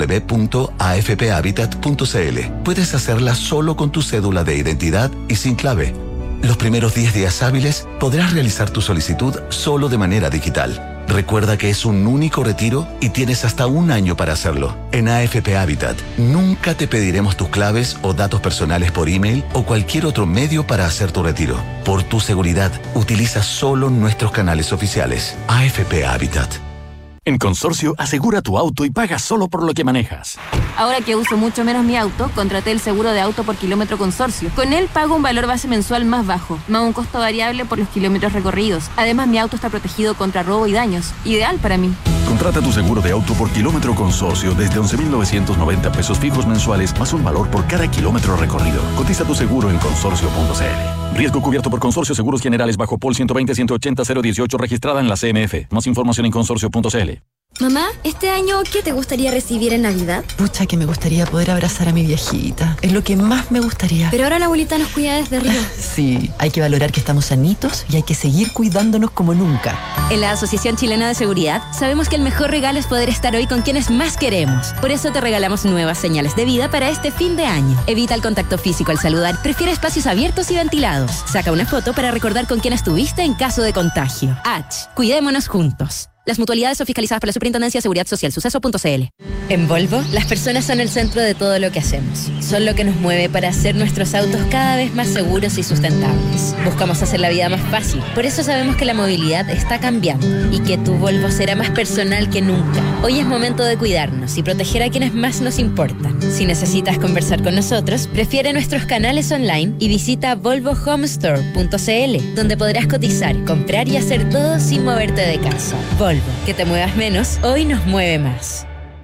www.afphabitat.cl. Puedes hacerla solo con tu cédula de identidad y sin clave. Los primeros 10 días hábiles podrás realizar tu solicitud solo de manera digital. Recuerda que es un único retiro y tienes hasta un año para hacerlo. En AFP Habitat, nunca te pediremos tus claves o datos personales por email o cualquier otro medio para hacer tu retiro. Por tu seguridad, utiliza solo nuestros canales oficiales. AFP Habitat. En Consorcio, asegura tu auto y paga solo por lo que manejas. Ahora que uso mucho menos mi auto, contraté el seguro de auto por kilómetro Consorcio. Con él pago un valor base mensual más bajo, más un costo variable por los kilómetros recorridos. Además, mi auto está protegido contra robo y daños. Ideal para mí. Contrata tu seguro de auto por kilómetro Consorcio desde 11.990 pesos fijos mensuales, más un valor por cada kilómetro recorrido. Cotiza tu seguro en consorcio.cl. Riesgo cubierto por Consorcio Seguros Generales bajo POL 120-180-018, registrada en la CMF. Más información en consorcio.cl. Mamá, este año, ¿qué te gustaría recibir en Navidad? Pucha, que me gustaría poder abrazar a mi viejita. Es lo que más me gustaría. Pero ahora la abuelita nos cuida desde arriba. Sí, hay que valorar que estamos sanitos y hay que seguir cuidándonos como nunca. En la Asociación Chilena de Seguridad, sabemos que el mejor regalo es poder estar hoy con quienes más queremos. Por eso te regalamos nuevas señales de vida para este fin de año. Evita el contacto físico al saludar, prefiere espacios abiertos y ventilados. Saca una foto para recordar con quién estuviste en caso de contagio. Cuidémonos juntos. Las mutualidades son fiscalizadas por la Superintendencia de Seguridad Social, suceso.cl. En Volvo, las personas son el centro de todo lo que hacemos. Son lo que nos mueve para hacer nuestros autos cada vez más seguros y sustentables. Buscamos hacer la vida más fácil. Por eso sabemos que la movilidad está cambiando y que tu Volvo será más personal que nunca. Hoy es momento de cuidarnos y proteger a quienes más nos importan. Si necesitas conversar con nosotros, prefiere nuestros canales online y visita volvohomestore.cl, donde podrás cotizar, comprar y hacer todo sin moverte de casa. Volvo. Que te muevas menos, hoy nos mueve más.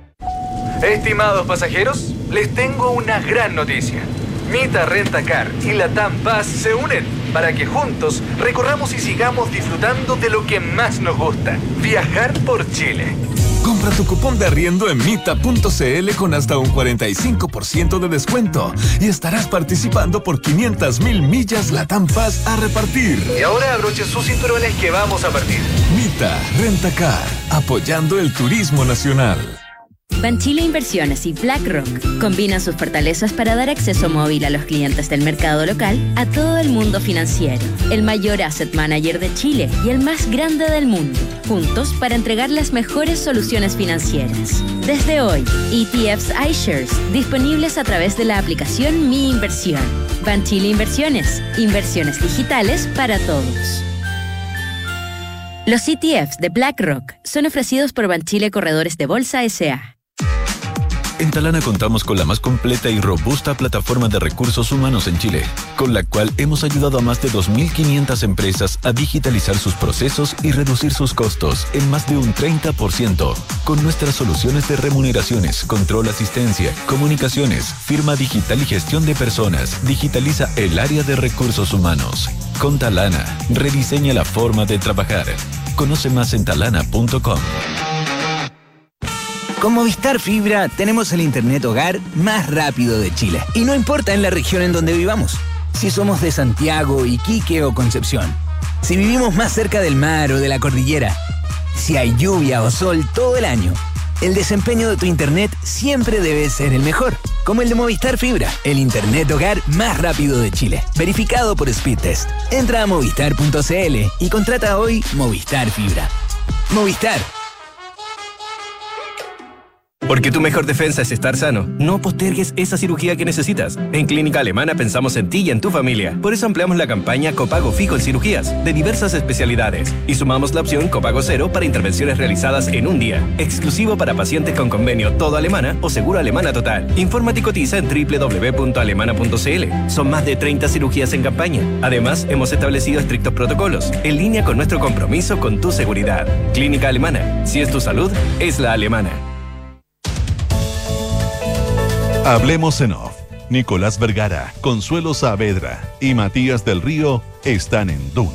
Estimados pasajeros, les tengo una gran noticia. Mita Rentacar y Latam Bus se unen para que juntos recorramos y sigamos disfrutando de lo que más nos gusta, viajar por Chile. Compra tu cupón de arriendo en mita.cl con hasta un 45% de descuento y estarás participando por 500.000 millas Latam Pass a repartir. Y ahora abrochen sus cinturones que vamos a partir. Mita Rentacar, apoyando el turismo nacional. Banchile Inversiones y BlackRock combinan sus fortalezas para dar acceso móvil a los clientes del mercado local a todo el mundo financiero. El mayor asset manager de Chile y el más grande del mundo. Juntos para entregar las mejores soluciones financieras. Desde hoy, ETFs iShares disponibles a través de la aplicación Mi Inversión. Banchile Inversiones. Inversiones digitales para todos. Los ETFs de BlackRock son ofrecidos por Banchile Corredores de Bolsa S.A. En Talana contamos con la más completa y robusta plataforma de recursos humanos en Chile, con la cual hemos ayudado a más de 2.500 empresas a digitalizar sus procesos y reducir sus costos en más de un 30%. Con nuestras soluciones de remuneraciones, control, asistencia, comunicaciones, firma digital y gestión de personas, digitaliza el área de recursos humanos. Con Talana, rediseña la forma de trabajar. Conoce más en talana.com. Con Movistar Fibra tenemos el internet hogar más rápido de Chile. Y no importa en la región en donde vivamos. si somos de Santiago, Iquique o Concepción, si vivimos más cerca del mar o de la cordillera, si hay lluvia o sol todo el año, el desempeño de tu internet siempre debe ser el mejor, como el de Movistar Fibra, el internet hogar más rápido de Chile, verificado por Speedtest. Entra a movistar.cl y contrata hoy Movistar Fibra. Movistar. Porque tu mejor defensa es estar sano. No postergues esa cirugía que necesitas. En Clínica Alemana pensamos en ti y en tu familia. Por eso ampliamos la campaña Copago Fijo en cirugías de diversas especialidades y sumamos la opción Copago Cero para intervenciones realizadas en un día. Exclusivo para pacientes con convenio Todo Alemana o Seguro Alemana Total. Infórmate y cotiza en www.alemana.cl. Son más de 30 cirugías en campaña. Además, hemos establecido estrictos protocolos en línea con nuestro compromiso con tu seguridad. Clínica Alemana. Si es tu salud, es la alemana. Hablemos en off. Nicolás Vergara, Consuelo Saavedra y Matías del Río están en Duna.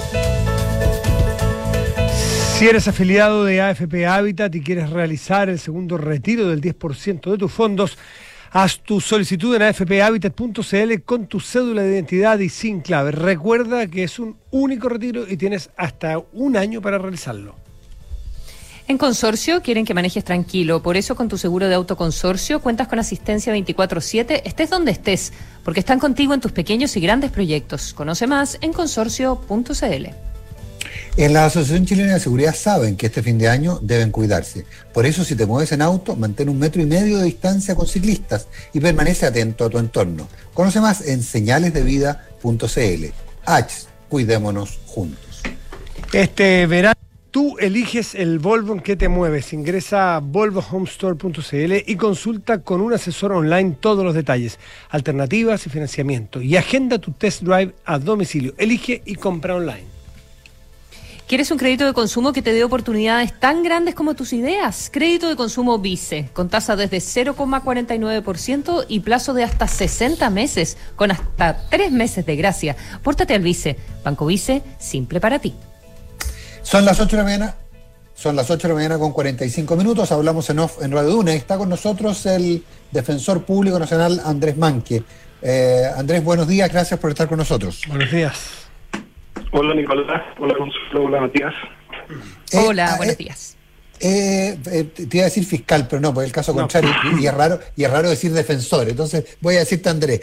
Si eres afiliado de AFP Habitat y quieres realizar el segundo retiro del 10% de tus fondos, haz tu solicitud en afphabitat.cl con tu cédula de identidad y sin clave. Recuerda que es un único retiro y tienes hasta un año para realizarlo. En Consorcio quieren que manejes tranquilo, por eso con tu seguro de auto Consorcio cuentas con asistencia 24/7, estés donde estés, porque están contigo en tus pequeños y grandes proyectos. Conoce más en consorcio.cl. En la Asociación Chilena de Seguridad saben que este fin de año deben cuidarse. Por eso, si te mueves en auto, mantén 1,5 metros de distancia con ciclistas y permanece atento a tu entorno. Conoce más en señalesdevida.cl. Cuidémonos juntos. Este verano tú eliges el Volvo en que te mueves. Ingresa a volvohomestore.cl y consulta con un asesor online todos los detalles, alternativas y financiamiento. Y agenda tu test drive a domicilio. Elige y compra online. ¿Quieres un crédito de consumo que te dé oportunidades tan grandes como tus ideas? Crédito de consumo Vice, con tasa desde 0,49% y plazo de hasta 60 meses, con hasta 3 meses de gracia. Pórtate al Vice. Banco Vice, simple para ti. Son las 8 de la mañana con 45 minutos. Hablamos en off en Radio Duna. Está con nosotros el Defensor Público Nacional, Andrés Manque. Andrés, buenos días. Gracias por estar con nosotros. Buenos días. Hola, Nicolás. Hola, Consuelo. Hola, Matías. Hola, buenos días. Te iba a decir fiscal, pero no, por el caso contrario. Y es raro decir defensor. Entonces voy a decirte Andrés.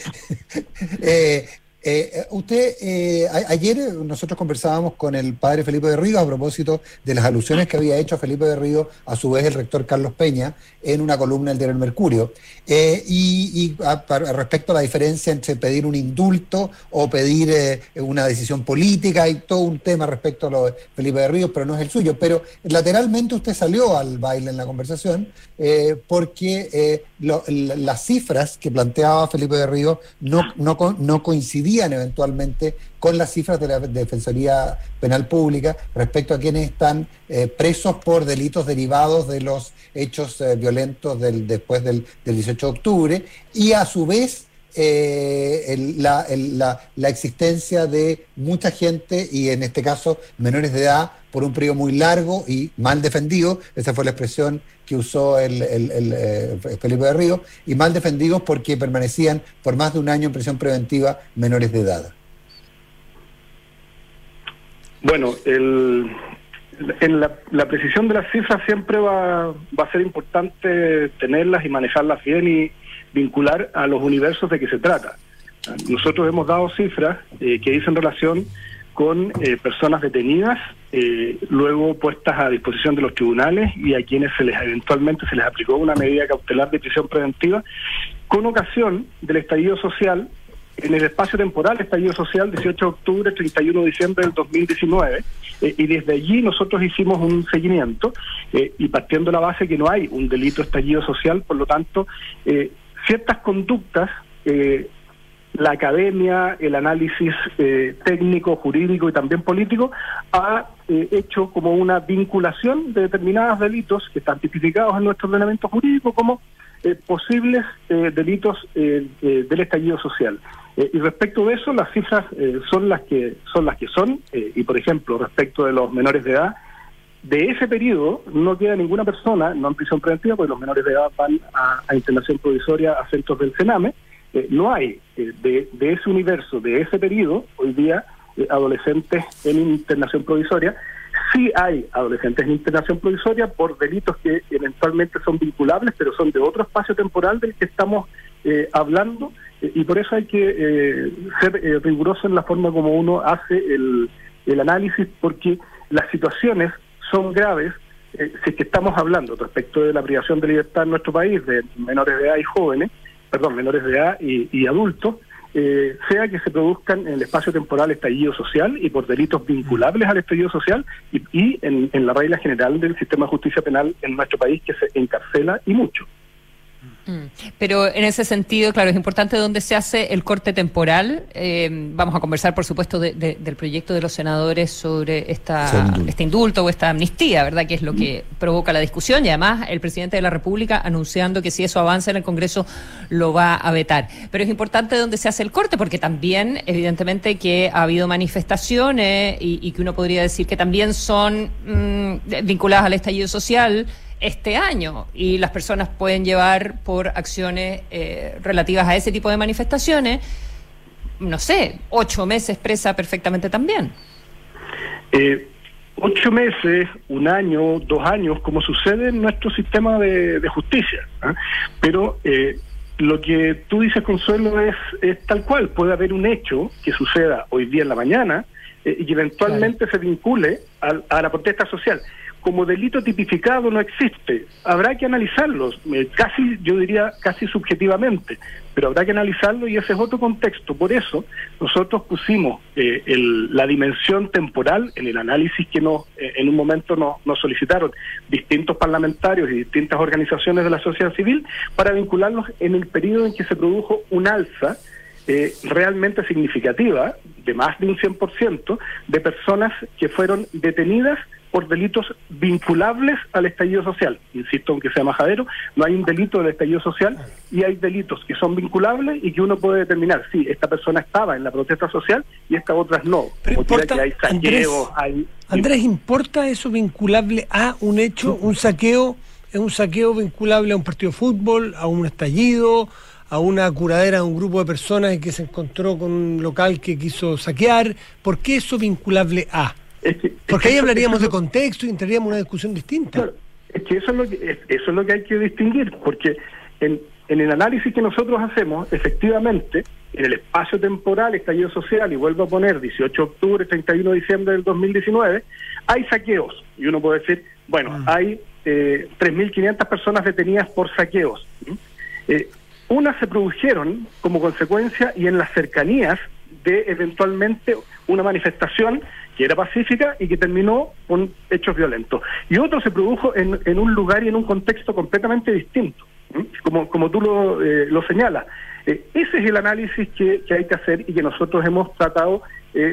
Ayer nosotros conversábamos con el padre Felipe de Río a propósito de las alusiones que había hecho Felipe de Río, a su vez el rector Carlos Peña, en una columna del diario El Mercurio, respecto a la diferencia entre pedir un indulto o pedir una decisión política. Hay todo un tema respecto a lo de Felipe de Río, pero no es el suyo. Pero lateralmente usted salió al baile en la conversación porque las cifras que planteaba Felipe de Río no coincidían eventualmente con las cifras de la Defensoría Penal Pública respecto a quienes están presos por delitos derivados de los hechos violentos después del 18 de octubre, y a su vez la existencia de mucha gente, y en este caso menores de edad, por un periodo muy largo y mal defendido. Esa fue la expresión que usó el Felipe de Río, y mal defendidos porque permanecían por más de un año en prisión preventiva menores de edad. Bueno, en la precisión de las cifras siempre va a ser importante tenerlas y manejarlas bien y vincular a los universos de que se trata. Nosotros hemos dado cifras que dicen relación con personas detenidas, luego puestas a disposición de los tribunales y a quienes eventualmente se les aplicó una medida cautelar de prisión preventiva con ocasión del estallido social, en el espacio temporal estallido social 18 de octubre, 31 de diciembre del 2019, y desde allí nosotros hicimos un seguimiento y partiendo de la base que no hay un delito estallido social, por lo tanto ciertas conductas, la academia, el análisis técnico, jurídico y también político ha hecho como una vinculación de determinados delitos que están tipificados en nuestro ordenamiento jurídico como posibles delitos del estallido social. Y respecto de eso, las cifras son las que son, y por ejemplo, respecto de los menores de edad, de ese periodo no queda ninguna persona, no en prisión preventiva, porque los menores de edad van a internación provisoria a centros del CENAME, no hay de ese universo, de ese periodo, hoy día adolescentes en internación provisoria. Sí hay adolescentes en internación provisoria por delitos que eventualmente son vinculables, pero son de otro espacio temporal del que estamos hablando, y por eso hay que ser riguroso en la forma como uno hace el análisis, porque las situaciones son graves si es que estamos hablando respecto de la privación de libertad en nuestro país de menores de edad y menores de edad y adultos, sea que se produzcan en el espacio temporal estallido social y por delitos vinculables al estallido social y en la regla general del sistema de justicia penal en nuestro país, que se encarcela y mucho. Pero en ese sentido, claro, es importante dónde se hace el corte temporal. Vamos a conversar, por supuesto, del proyecto de los senadores sobre este indulto o esta amnistía, ¿verdad? Que es lo que provoca la discusión, y además el presidente de la República anunciando que si eso avanza en el Congreso lo va a vetar. Pero es importante dónde se hace el corte, porque también, evidentemente, que ha habido manifestaciones y que uno podría decir que también son vinculadas al estallido social este año, y las personas pueden llevar por acciones relativas a ese tipo de manifestaciones, no sé, 8 meses presa perfectamente también. 8 meses, 1 año, 2 años, como sucede en nuestro sistema de justicia, ¿eh? Pero lo que tú dices, Consuelo, es tal cual. Puede haber un hecho que suceda hoy día en la mañana y que eventualmente se vincule a la protesta social. Como delito tipificado no existe, habrá que analizarlos, yo diría casi subjetivamente, pero habrá que analizarlo, y ese es otro contexto. Por eso nosotros pusimos la dimensión temporal en el análisis que en un momento nos solicitaron distintos parlamentarios y distintas organizaciones de la sociedad civil, para vincularlos en el periodo en que se produjo un alza realmente significativa, de más de un 100%, de personas que fueron detenidas por delitos vinculables al estallido social. Insisto, aunque sea majadero, no hay un delito del estallido social, y hay delitos que son vinculables y que uno puede determinar, sí, esta persona estaba en la protesta social y estas otras no. Pero como que hay saqueos, Andrés, ¿importa eso vinculable a un hecho? ¿Un saqueo es un saqueo vinculable a un partido de fútbol, a un estallido, a una curadera de un grupo de personas que se encontró con un local que quiso saquear? ¿Por qué eso vinculable a? Porque ahí hablaríamos de contexto y entraríamos en una discusión distinta. Claro, es que eso es lo que hay que distinguir, porque en el análisis que nosotros hacemos, efectivamente, en el espacio temporal, estallido social, y vuelvo a poner 18 de octubre, 31 de diciembre del 2019, hay saqueos, y uno puede decir, bueno, hay 3.500 personas detenidas por saqueos. Unas se produjeron como consecuencia y en las cercanías de eventualmente una manifestación que era pacífica y que terminó con hechos violentos. Y otro se produjo en un lugar y en un contexto completamente distinto, como tú lo señalas. Ese es el análisis que hay que hacer y que nosotros hemos tratado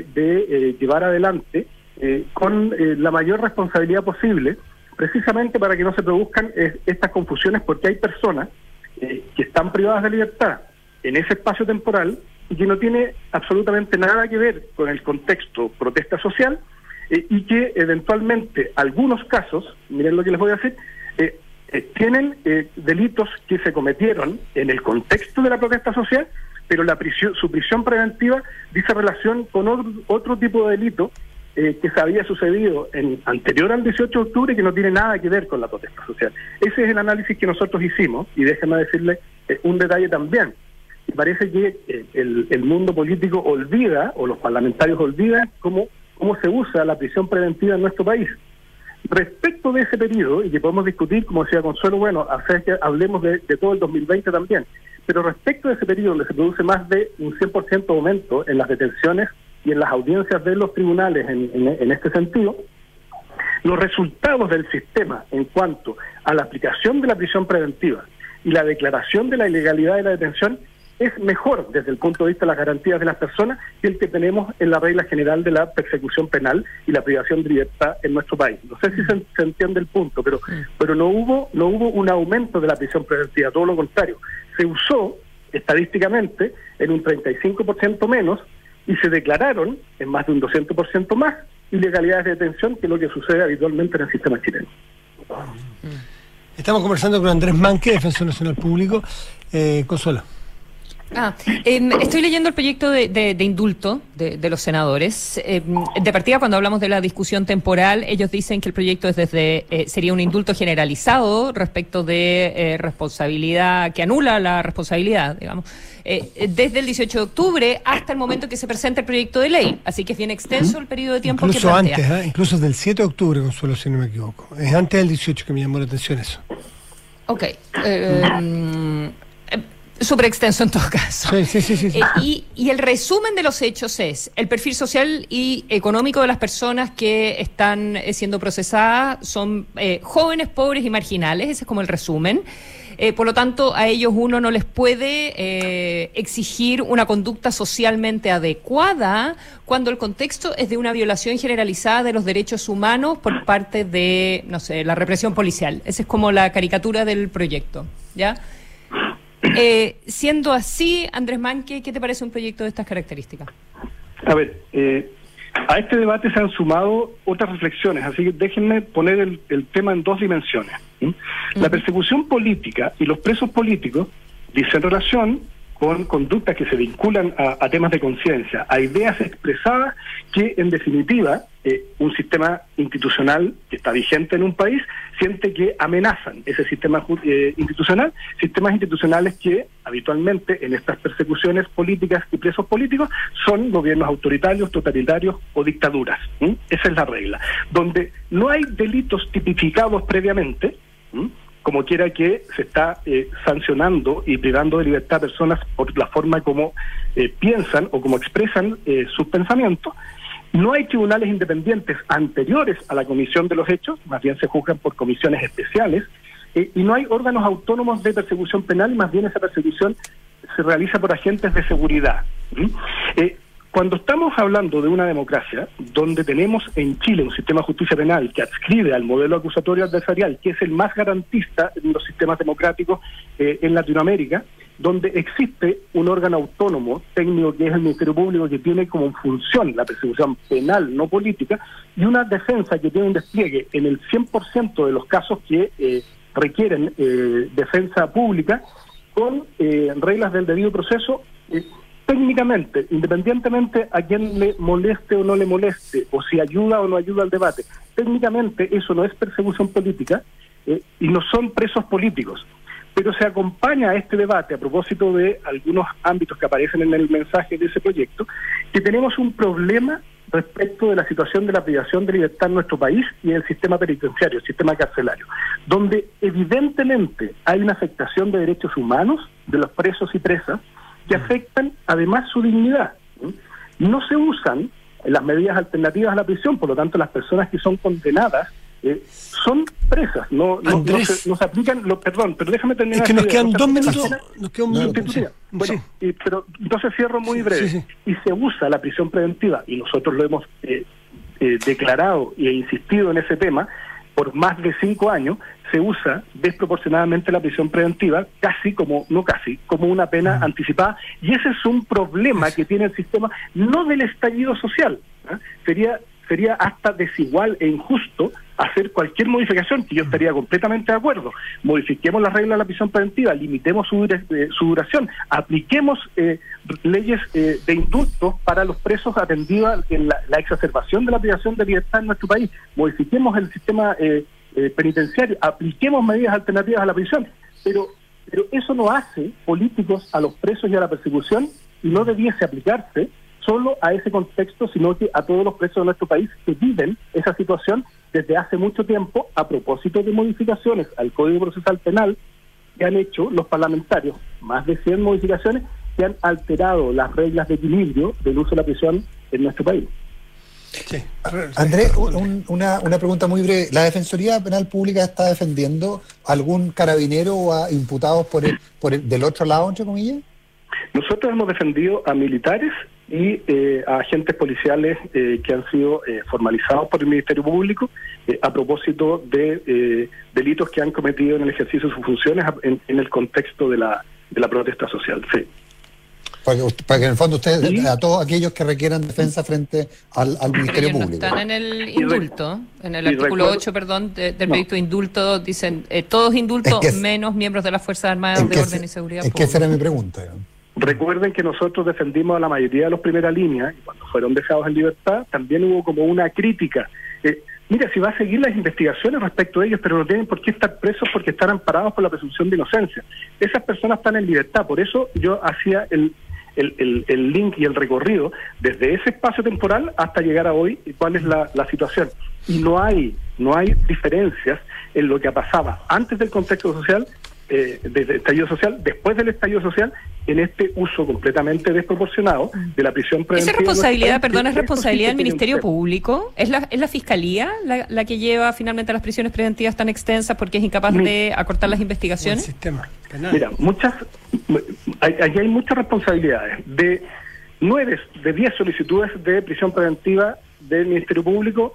de llevar adelante con la mayor responsabilidad posible, precisamente para que no se produzcan estas confusiones, porque hay personas que están privadas de libertad en ese espacio temporal y que no tiene absolutamente nada que ver con el contexto protesta social, y que eventualmente algunos casos, miren lo que les voy a decir, tienen delitos que se cometieron en el contexto de la protesta social, pero su prisión preventiva dice relación con otro tipo de delito que se había sucedido anterior al 18 de octubre, que no tiene nada que ver con la protesta social. Ese es el análisis que nosotros hicimos, y déjenme decirle un detalle también. Y parece que el mundo político olvida, o los parlamentarios olvidan, cómo se usa la prisión preventiva en nuestro país. Respecto de ese periodo, y que podemos discutir, como decía Consuelo, bueno, hacer que hablemos de todo el 2020 también, pero respecto de ese periodo donde se produce más de un 100% aumento en las detenciones y en las audiencias de los tribunales en este sentido, los resultados del sistema en cuanto a la aplicación de la prisión preventiva y la declaración de la ilegalidad de la detención es mejor desde el punto de vista de las garantías de las personas que el que tenemos en la regla general de la persecución penal y la privación de libertad en nuestro país. No sé si se entiende el punto, pero no hubo un aumento de la prisión preventiva, todo lo contrario. Se usó estadísticamente en un 35% menos y se declararon en más de un 200% más ilegalidades de detención, que es lo que sucede habitualmente en el sistema chileno. Estamos conversando con Andrés Manque, Defensor Nacional Público. Consuelo. Estoy leyendo el proyecto de indulto de los senadores. De partida, cuando hablamos de la discusión temporal, ellos dicen que el proyecto sería un indulto generalizado respecto de responsabilidad, que anula la responsabilidad, digamos, desde el 18 de octubre hasta el momento que se presenta el proyecto de ley. Así que es bien extenso el periodo de tiempo incluso que plantea. Antes, incluso del 7 de octubre, Consuelo, si no me equivoco. Es antes del 18 que me llamó la atención eso. Ok. Súper extenso en todo caso. Sí. Y el resumen de los hechos es: el perfil social y económico de las personas que están siendo procesadas son jóvenes, pobres y marginales. Ese es como el resumen. Por lo tanto, a ellos uno no les puede exigir una conducta socialmente adecuada cuando el contexto es de una violación generalizada de los derechos humanos por parte de, no sé, la represión policial. Esa es como la caricatura del proyecto, ¿ya? Siendo así, Andrés Manque, ¿qué te parece un proyecto de estas características? A ver, a este debate se han sumado otras reflexiones, así que déjenme poner el tema en dos dimensiones. La persecución política y los presos políticos dicen relación con conductas que se vinculan a temas de conciencia, a ideas expresadas que, en definitiva, un sistema institucional que está vigente en un país siente que amenazan ese sistema institucional, sistemas institucionales que habitualmente en estas persecuciones políticas y presos políticos son gobiernos autoritarios, totalitarios o dictaduras. Esa es la regla. Donde no hay delitos tipificados previamente, como quiera que se está sancionando y privando de libertad a personas por la forma como piensan o como expresan sus pensamientos. No hay tribunales independientes anteriores a la comisión de los hechos, más bien se juzgan por comisiones especiales, y no hay órganos autónomos de persecución penal, más bien esa persecución se realiza por agentes de seguridad. Cuando estamos hablando de una democracia donde tenemos en Chile un sistema de justicia penal que adscribe al modelo acusatorio adversarial, que es el más garantista en los sistemas democráticos en Latinoamérica, donde existe un órgano autónomo técnico que es el Ministerio Público, que tiene como función la persecución penal, no política, y una defensa que tiene un despliegue en el 100% de los casos que requieren defensa pública, con reglas del debido proceso, técnicamente, independientemente a quien le moleste o no le moleste, o si ayuda o no ayuda al debate, técnicamente eso no es persecución política y no son presos políticos. Pero se acompaña a este debate, a propósito de algunos ámbitos que aparecen en el mensaje de ese proyecto, que tenemos un problema respecto de la situación de la privación de libertad en nuestro país y en el sistema penitenciario, el sistema carcelario, donde evidentemente hay una afectación de derechos humanos de los presos y presas que afectan además su dignidad. No se usan las medidas alternativas a la prisión, por lo tanto las personas que son condenadas son presas, no se aplican, perdón, pero déjame terminar. Es que nos quedan 2 minutos. Nos queda un minuto. Bueno, pero entonces cierro muy breve. Y se usa la prisión preventiva, y nosotros lo hemos declarado e insistido en ese tema por más de 5 años. Se usa desproporcionadamente la prisión preventiva, como una pena anticipada, y ese es un problema que tiene el sistema, no del estallido social. Sería hasta desigual e injusto hacer cualquier modificación, que yo estaría completamente de acuerdo. Modifiquemos las reglas de la prisión preventiva, limitemos su duración, apliquemos leyes de indulto para los presos atendidos en la exacerbación de la privación de libertad en nuestro país, modifiquemos el sistema penitenciario, apliquemos medidas alternativas a la prisión, pero eso no hace políticos a los presos y a la persecución, y no debiese aplicarse solo a ese contexto, sino que a todos los presos de nuestro país que viven esa situación desde hace mucho tiempo, a propósito de modificaciones al Código Procesal Penal que han hecho los parlamentarios, más de 100 modificaciones que han alterado las reglas de equilibrio del uso de la prisión en nuestro país. Sí. Andrés, una pregunta muy breve. ¿La Defensoría Penal Pública está defendiendo algún carabinero o a imputados por el del otro lado, entre comillas? Nosotros hemos defendido a militares y a agentes policiales que han sido formalizados por el Ministerio Público a propósito de delitos que han cometido en el ejercicio de sus funciones en el contexto de la protesta social. Sí. Para que en el fondo ustedes, a todos aquellos que requieran defensa frente al Ministerio Público. Están en el indulto, en el artículo 8, del proyecto de indulto, dicen todos indultos menos miembros de las Fuerzas Armadas de Orden y Seguridad Pública. Es que esa era mi pregunta. Recuerden que nosotros defendimos a la mayoría de los primera línea, y cuando fueron dejados en libertad, también hubo como una crítica. Mira, si va a seguir las investigaciones respecto a ellos, pero no tienen por qué estar presos porque están amparados por la presunción de inocencia. Esas personas están en libertad, por eso yo hacía el link y el recorrido desde ese espacio temporal hasta llegar a hoy, cuál es la situación. Y no hay diferencias en lo que pasaba antes del contexto social, del estallido social, después del estallido social, en este uso completamente desproporcionado de la prisión preventiva. ¿Esa responsabilidad, es responsabilidad del Ministerio Público? ¿Es la Fiscalía la que lleva finalmente las prisiones preventivas tan extensas porque es incapaz de acortar las investigaciones? El sistema penal. Mira, allí hay muchas responsabilidades. De 10 solicitudes de prisión preventiva del Ministerio Público,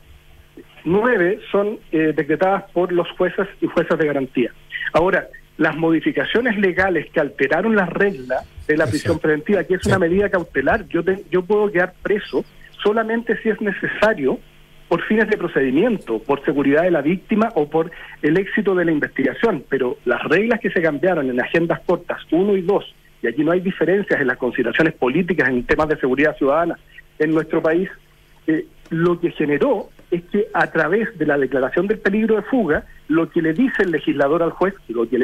9 son decretadas por los jueces y juezas de garantía. Ahora, las modificaciones legales que alteraron las reglas de la prisión preventiva, que es una medida cautelar, yo puedo quedar preso solamente si es necesario por fines de procedimiento, por seguridad de la víctima o por el éxito de la investigación, pero las reglas que se cambiaron en agendas cortas 1 y 2, y aquí no hay diferencias en las consideraciones políticas en temas de seguridad ciudadana en nuestro país, lo que generó es que a través de la declaración del peligro de fuga, lo que le dice el legislador al juez,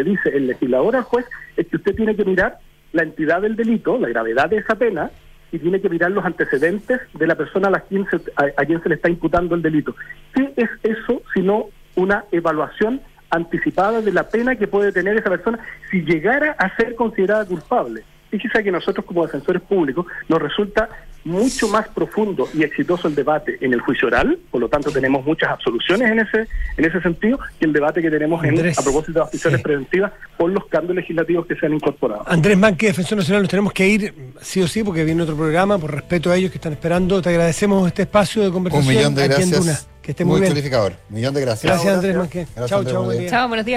es que usted tiene que mirar la entidad del delito, la gravedad de esa pena, y tiene que mirar los antecedentes de la persona a quien se le está imputando el delito. ¿Qué es eso sino una evaluación anticipada de la pena que puede tener esa persona si llegara a ser considerada culpable? Fíjese que nosotros como defensores públicos nos resulta mucho más profundo y exitoso el debate en el juicio oral, por lo tanto tenemos muchas absoluciones en ese sentido, que el debate que tenemos a propósito de las prisiones preventivas por los cambios legislativos que se han incorporado. Andrés Manque, Defensor Nacional, nos tenemos que ir sí o sí porque viene otro programa, por respeto a ellos que están esperando. Te agradecemos este espacio de conversación. 1.000.000 de gracias. Aquí en Duna. Que esté muy bien. Clarificador. 1.000.000 de gracias. Gracias, Andrés Manque. Gracias, Chao, Andrés, chao, buen buen día. día. Chao, buenos días.